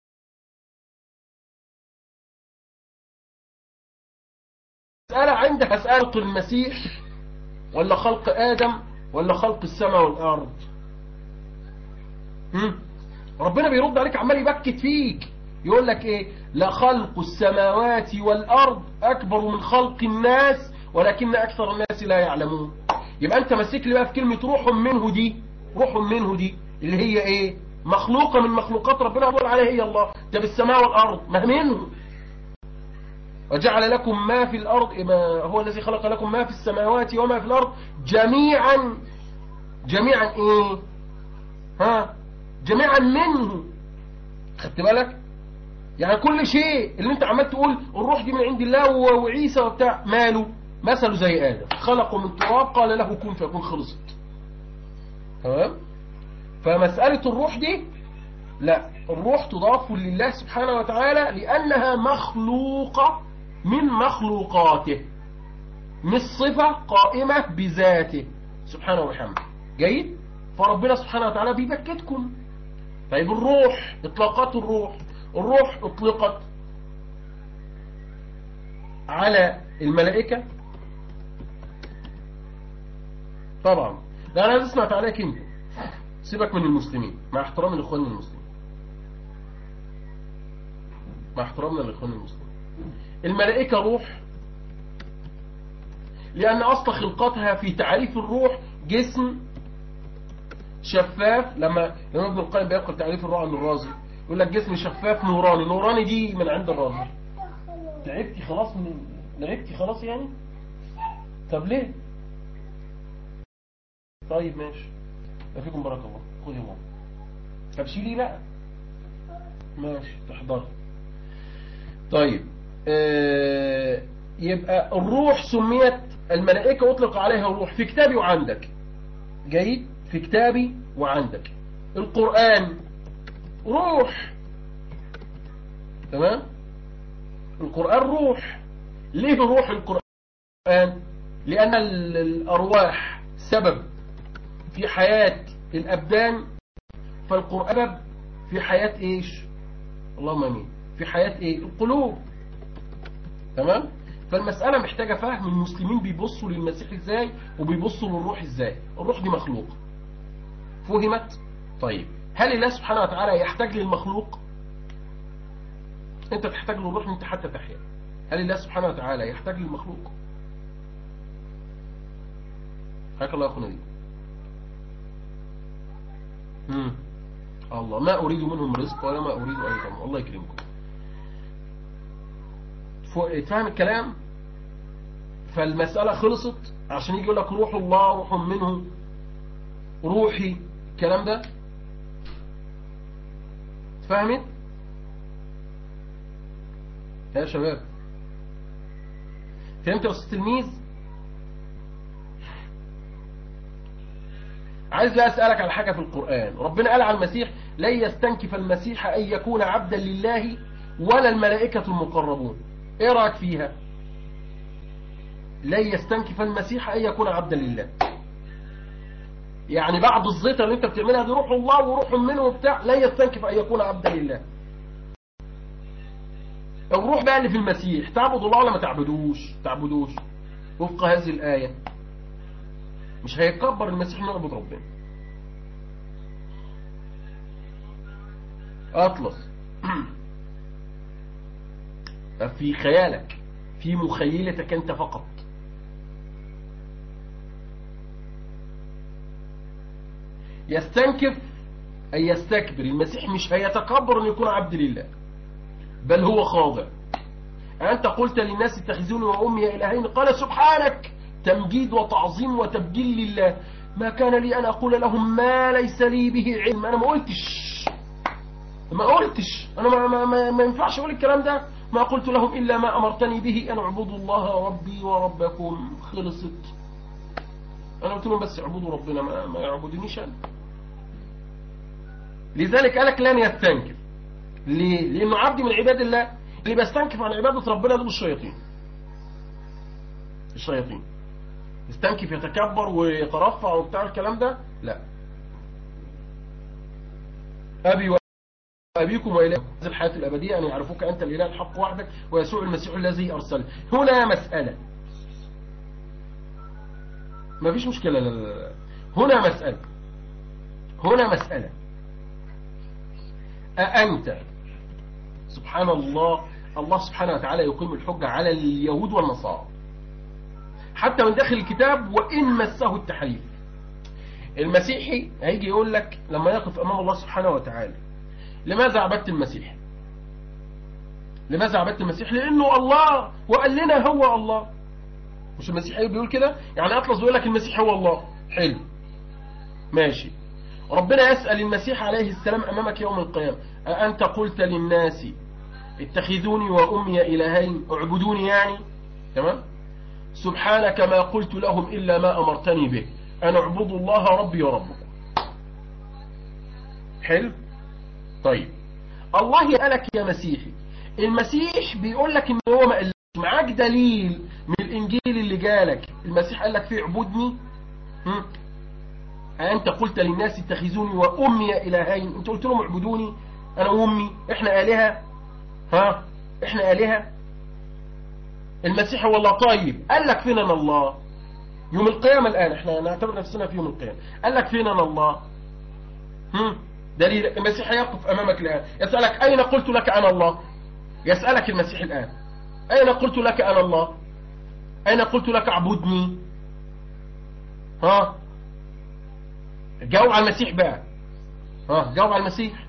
عندك مسألة المسيح ولا خلق آدم ولا خلق السماء والأرض؟ هم؟ ربنا بيرد عليك، عمال يبكت فيك، يقول لك ايه؟ لخلق السماوات والارض اكبر من خلق الناس ولكن اكثر الناس لا يعلمون. يبقى انت ماسك لي بقى في كلمه روح منه دي، روح منه دي اللي هي ايه؟ مخلوقه من مخلوقات ربنا، بيقول عليها هي الله. ده بالسماء والارض، ما منه. وجعل لكم ما في الارض، ما هو الذي خلق لكم ما في السماوات وما في الارض جميعا. جميعا ايه؟ ها؟ جميعا منه. خدت بالك؟ يعني كل شيء اللي انت عمال تقول الروح دي من عند الله وعيسى وبتاع، ماله؟ مثله زي آدم، خلقه من تراب قال له كن فيكون، خلصت. تمام؟ فمسألة الروح دي لا، الروح تضاف لله سبحانه وتعالى لأنها مخلوقة من مخلوقاته، مش صفة قائمة بذاته سبحانه وبحمده. جيد؟ فربنا سبحانه وتعالى بيبكتكم. طيب الروح، اطلاقات الروح، الروح اطلقت على الملائكة طبعا. ده انا سمعت عليك انت، سيبك من المسلمين، مع احترامي لاخواننا المسلمين، مع احترامنا لاخواننا المسلمين. الملائكة روح لأن أصل خلقتها في تعريف الروح جسم شفاف. لما لما ابن القيم بيقول تعريف الروح عند الرازي يقول لك جسم شفاف نوراني. نوراني دي من عند الرازي. تعبتي خلاص من لعبتي خلاص يعني؟ طب ليه؟ طيب ماشي، لا فيكم بركة الله، خذي ماما. طب شيلي بقى، ماشي تحضر. طيب آه يبقى الروح سميت، الملائكة أطلق عليها الروح في كتابي وعندك. جيد؟ في كتابي وعندك. القرآن روح، تمام؟ القرآن روح. ليه روح القرآن؟ لأن الأرواح سبب في حياة الأبدان، فالقرآن في حياة إيش؟ اللهم امين. في حياة إيه؟ القلوب. تمام؟ فالمسألة محتاجة فهم. المسلمين بيبصوا للمسيح إزاي وبيبصوا للروح إزاي. الروح دي مخلوق، فهمت؟ طيب هل الله سبحانه وتعالى يحتاج للمخلوق؟ أنت تحتاج للروح أنت حتى تحيا. هل الله سبحانه وتعالى يحتاج للمخلوق؟ حياك الله يا أخونا دي. مم. الله ما أريد منهم رزق ولا ما أريد أن يطعموا. الله يكرمكم. فاهم الكلام؟ فالمسألة خلصت عشان يجي يقول لك روح الله، روح منه، روحي، الكلام ده فهمت؟ يا شباب فهمت يا أستاذ تلميذ؟ عايز لا أسألك على حاجة في القرآن. ربنا قال على المسيح لن يستنكف المسيح أن يكون عبدا لله ولا الملائكة المقربون. ايه رأيك فيها؟ لن يستنكف المسيح أن يكون عبدا لله، يعني بعد الزيطة اللي انت بتعملها دي روح الله وروح منه وبتاع، لا يستنكف أن يكون عبدا لله. الروح بقى اللي في المسيح تعبد الله ولا ما تعبدوش؟ تعبدوش وفق هذه الآية. مش هيكبر المسيح انه يعبد ربنا. أطلس في خيالك، في مخيلتك أنت فقط. يستنكف أي يستكبر. المسيح مش هيتكبر أن يكون عبد لله، بل هو خاضع. أنت قلت للناس اتخذوني وأمي إلهين، قال سبحانك، تمجيد وتعظيم وتبجيل لله. ما كان لي أن أقول لهم ما ليس لي به علم. أنا ما قلتش ما قلتش أنا ما, ما, ما, ما ينفعش أقول الكلام ده. ما قلت لهم إلا ما أمرتني به أن اعبدوا الله ربي وربكم. خلصت. أنا قلت لهم بس اعبدوا ربنا، ما, ما يعبدنيش أنا. لذلك قالك لن يستنكف. ليه؟ لأنه عبد من عباد الله. اللي بيستنكف عن عبادة ربنا دول الشياطين. الشياطين يستنكف يتكبر ويترفع وبتاع الكلام ده، لا. أبي وأبيكم وإلهكم هذه الحياة الأبدية أن يعرفوك أنت الإله الحق وحدك ويسوع المسيح الذي أرسله. هنا مسألة، ما فيش مشكلة. لا لا لا. هنا مسألة هنا مسألة أأنت. سبحان الله، الله سبحانه وتعالى يقيم الحجة على اليهود والنصارى حتى من داخل الكتاب وإن مسه التحريف. المسيحي هيجي يقول لك لما يقف أمام الله سبحانه وتعالى لماذا عبدت المسيح؟ لماذا عبدت المسيح؟ لأنه الله وقال لنا هو الله. مش المسيحي بيقول كده؟ يعني أطلس بيقول لك المسيح هو الله. حلو ماشي. ربنا يسأل المسيح عليه السلام أمامك يوم القيامة أأنت قلت للناس اتخذوني وأمي إلهين اعبدوني يعني؟ تمام؟ سبحانك ما قلت لهم إلا ما أمرتني به أن اعبدوا الله ربي وربكم. حلو. طيب الله يسألك يا مسيحي، المسيح بيقول لك إن هو ما قالش، معاك دليل من الإنجيل اللي جالك المسيح قال لك فيه اعبدني؟ هم؟ أنت قلت للناس اتخذوني وأمي إلهين، أنت قلت لهم اعبدوني أنا وأمي، إحنا آلهة؟ ها إحنا آلهة؟ المسيح هو الله. طيب قال لك فينا الله يوم القيامة؟ الآن إحنا نعتبر نفسنا في يوم القيامة، قال لك فينا الله؟ هم؟ دليل. المسيح يقف أمامك الآن يسألك أين قلت لك أنا الله؟ يسألك المسيح الآن أين قلت لك أنا الله؟ أين قلت لك اعبدني؟ ها جاوب على المسيح بقى. ها جاوب على المسيح.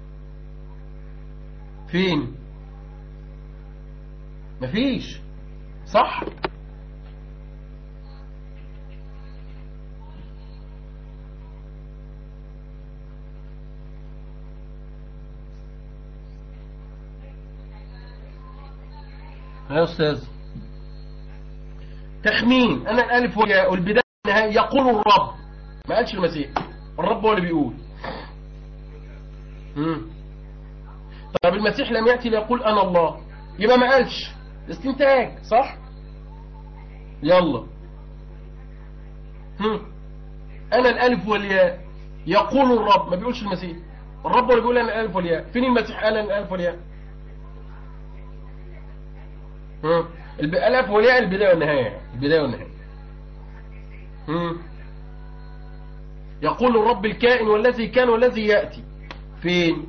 فين؟ مفيش. صح؟ يا أستاذ تخمين. أنا الألف والبداية والنهاية يقول الرب، ما قالش المسيح، الرب هو اللي بيقول. مم. طب المسيح لم يأتي ليقول أنا الله، يبقى ما قالش، استنتاج. صح؟ يلا. هم. أنا الألف والياء يقول الرب، ما بيقولش المسيح، الرب هو اللي بيقول أنا الألف والياء. فين المسيح قال أنا الألف والياء؟ هم. الألف والياء البداية والنهاية، البداية والنهاية. هم. يقول الرب الكائن والذي كان والذي يأتي. فين؟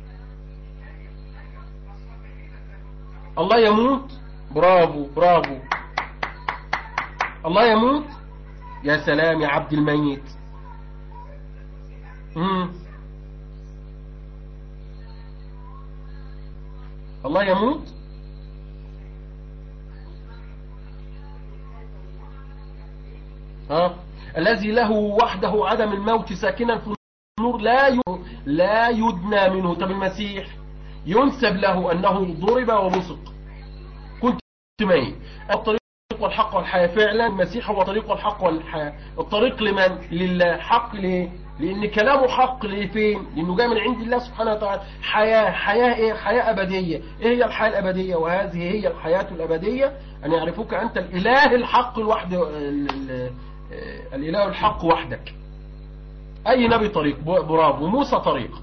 الله يموت. برافو برافو. الله يموت. يا سلام يا عبد الميت. مم. الله يموت. ها الذي له وحده عدم الموت ساكنا في النور لا لا يدنى منه. طب المسيح ينسب له أنه ضرب ومسق. كنت ميت. الطريق والحق والحياة. فعلا المسيح هو طريق والحق والحياة. الطريق لمن؟ لله. حق ليه؟ لأن كلامه حق. ليه؟ فين؟ لأنه جاء من عند الله سبحانه وتعالى. حياة. حياة إيه؟ حياة أبدية. إيه هي الحياة الأبدية؟ وهذه هي الحياة الأبدية أن يعرفوك أنت الإله الحق الوحد، الإله الحق وحدك. أي نبي طريق. برافو. موسى طريق.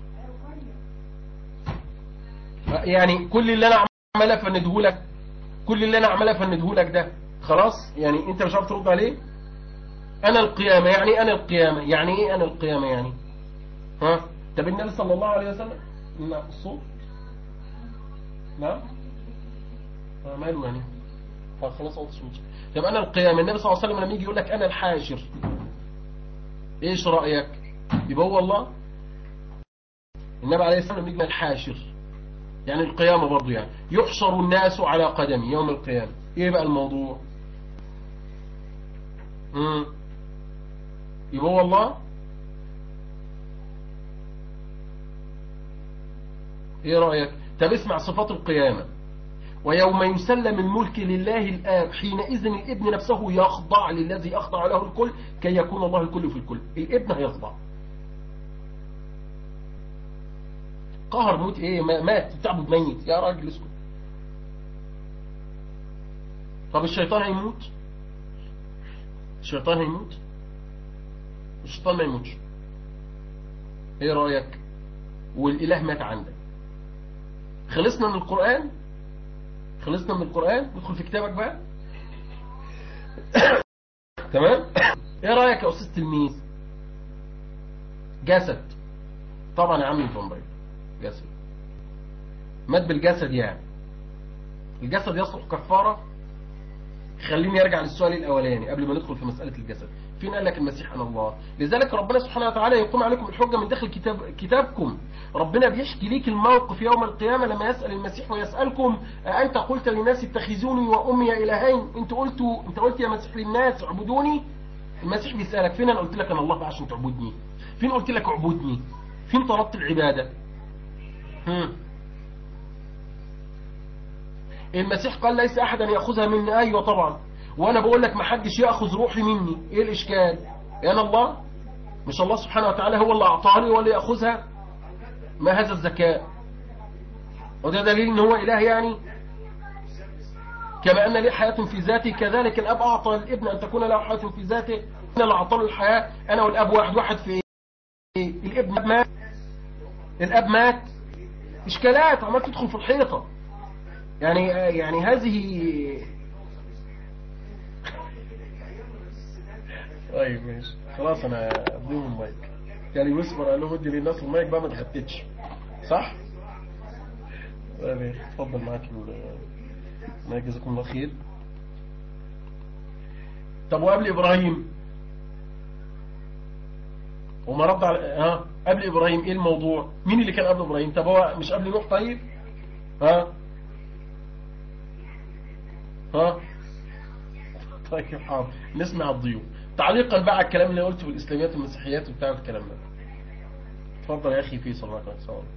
يعني كل اللي أنا عمال أفنده لك، كل اللي أنا عمال أفنده لك ده خلاص، يعني أنت مش عارف ترد عليه. أنا القيامة يعني أنا القيامة يعني إيه أنا القيامة يعني؟ ها؟ طب النبي صلى الله عليه وسلم لا الصوت لا آه ماله يعني؟ خلاص أوضح شو. طب أنا القيامة، النبي صلى الله عليه وسلم لما يجي يقول لك أنا الحاشر، إيش رأيك؟ يبقى هو الله. النبي عليه السلام لما يجي الحاشر يعني القيامة برضو، يعني يحشر الناس على قدمي يوم القيامة. ايه بقى الموضوع؟ امم يبقى هو الله. ايه رأيك؟ طب اسمع صفات القيامة. ويوم يسلم الملك لله الآب حينئذ الابن نفسه يخضع للذي أخضع له الكل كي يكون الله الكل في الكل. الابن هيخضع. قهر موت ايه؟ مات تعبد ميت يا راجل اسكت. طب الشيطان هيموت؟ الشيطان هيموت؟ الشيطان ما يموتش. ايه رأيك؟ والاله مات عندك. خلصنا من القرآن؟ خلصنا من القرآن؟ ندخل في كتابك بقى. تمام؟ ايه رأيك يا أستاذ تلميذ؟ جسد. طبعا يا عم الفنبري جسد. مات بالجسد يعني الجسد يصلح كفارة. خليني ارجع للسؤال الاولاني قبل ما ندخل في مسألة الجسد. فين قال لك المسيح انا الله؟ لذلك ربنا سبحانه وتعالى يقوم عليكم الحجة من داخل كتاب كتابكم. ربنا بيحكي ليك الموقف يوم القيامة لما يسأل المسيح ويسألكم أنت قلت للناس اتخذوني وأمي إلهين؟ انت قلتوا انت قلت يا مسيح للناس اعبدوني. المسيح بيسألك فين انا قلت لك انا الله عشان تعبدني؟ فين قلت لك اعبدني؟ فين طلبت العبادة؟ هم. المسيح قال ليس احدا ياخذها مني. ايوه طبعا. وانا بقول لك ما حدش ياخذ روحي مني. ايه الاشكال؟ انا الله؟ مش الله سبحانه وتعالى هو اللي اعطاني ولا ياخذها؟ ما هذا الذكاء؟ وده دليل ان هو اله يعني. كما ان لي حياة في ذاته كذلك الاب اعطى الابن ان تكون له حياة في ذاته. انا اللي اعطى له الحياة. انا والاب واحد. واحد في ايه؟ الابن مات. الاب مات. اشكالات عمال تدخل في الحيطة يعني. يعني هذه. طيب ماشي خلاص انا اديهم المايك. يعني ويسبر قال له ادي للناس المايك بقى ما تغتتش صح؟ طيب اتفضل معاك المايك جزاكم الله خير. طب وقبل ابراهيم وما رد على ها قبل ابراهيم ايه الموضوع؟ مين اللي كان قبل ابراهيم؟ طب هو مش قبل نوح؟ طيب ها ها طيب حاضر نسمع الضيوف تعليقا بقى على الكلام اللي قلته في الاسلاميات والمسيحيات وبتاع الكلام ده. اتفضل يا اخي فيصل معاك.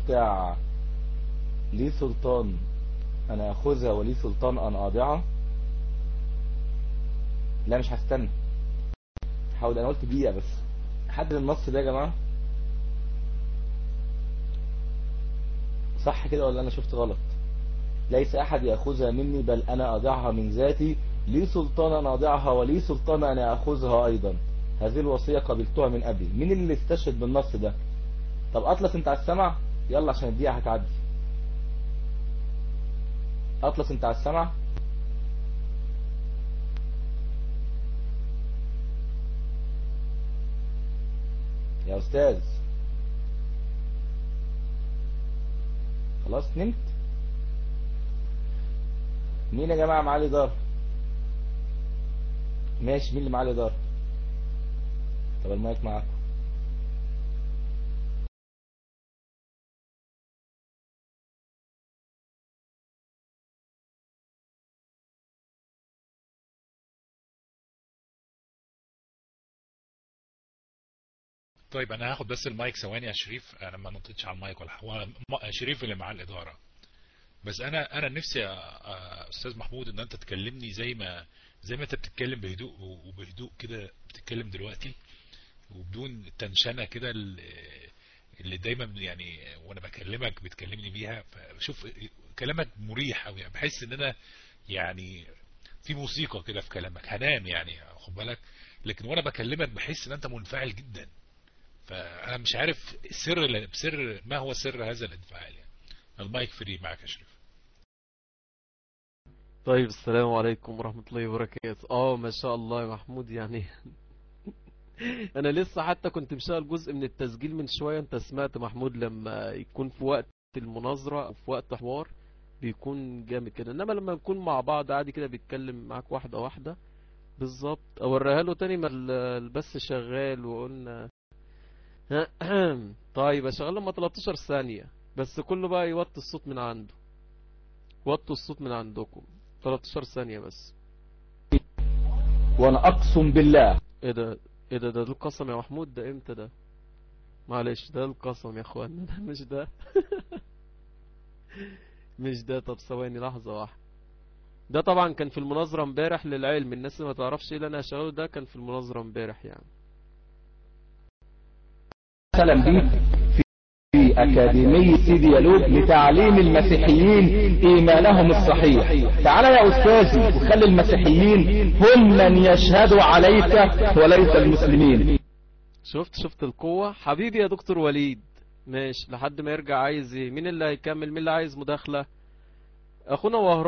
بتاع لي سلطان أن أخذها ولي سلطان أن أضيعها. لا مش هستنى، حاول. أنا قلت دقيقة بس. حد النص ده يا جماعة صح كده ولا أنا شفت غلط؟ ليس أحد يأخذها مني بل أنا أضعها من ذاتي، لي سلطان أن أضعها ولي سلطان أن أخذها أيضا، هذه الوصية قبلتها من أبي. مين اللي استشهد بالنص ده؟ طب أطلس أنت على السمع؟ يلا عشان الدقيقة هتعدي. أطلس أنت على السمع؟ يا أستاذ خلاص نمت؟ مين يا جماعة معاه الإدارة؟ ماشي، مين اللي معاه الإدارة؟ طب المايك معاكم. طيب انا هاخد بس المايك ثواني يا شريف، انا ما نطيتش على المايك ولا هو شريف اللي مع الاداره. بس انا انا نفسي يا استاذ محمود ان انت تكلمني زي ما زي ما انت بتتكلم بهدوء وبهدوء كده بتتكلم دلوقتي، وبدون تنشنه كده اللي دايما يعني وانا بكلمك بتكلمني بيها. فشوف كلامك مريح قوي، يعني بحس ان انا يعني في موسيقى كده في كلامك، هنام يعني خد بالك. لكن وانا بكلمك بحس ان انت منفعل جدا، فانا مش عارف سر بسر ما هو سر هذا الانفعال يعني. المايك فري معك يا شريف. طيب السلام عليكم ورحمة الله وبركاته. اه ما شاء الله يا محمود يعني انا لسه حتى كنت مشغل جزء من التسجيل من شوية. انت سمعت محمود لما يكون في وقت المناظرة او في وقت حوار بيكون جامد كده، انما لما نكون مع بعض عادي كده بيتكلم معاك واحدة واحدة بالظبط. اوريها له تاني ما البث شغال وقلنا طيب اشغل لما تلتاشر ثانية بس، كله بقى يوطي الصوت من عنده، وطوا الصوت من عندكم تلتاشر ثانية بس. وانا اقسم بالله. ايه ده ايه ده ده القسم يا محمود؟ ده امتى ده؟ معلش ده القسم يا اخوانا، ده مش ده مش ده. طب ثواني لحظة واحدة. ده طبعا كان في المناظرة امبارح، للعلم الناس اللي ما تعرفش ايه اللي انا هشغله ده كان في المناظرة امبارح يعني. مثلا بي في أكاديمية سيدي يالوب لتعليم المسيحيين إيمانهم الصحيح. تعال يا أستاذي وخلي المسيحيين هم من يشهدوا عليك وليس المسلمين. شفت شفت القوة حبيبي يا دكتور وليد. ماشي لحد ما يرجع. عايز ايه؟ مين اللي هيكمل؟ مين اللي عايز مداخلة؟ اخونا وهران.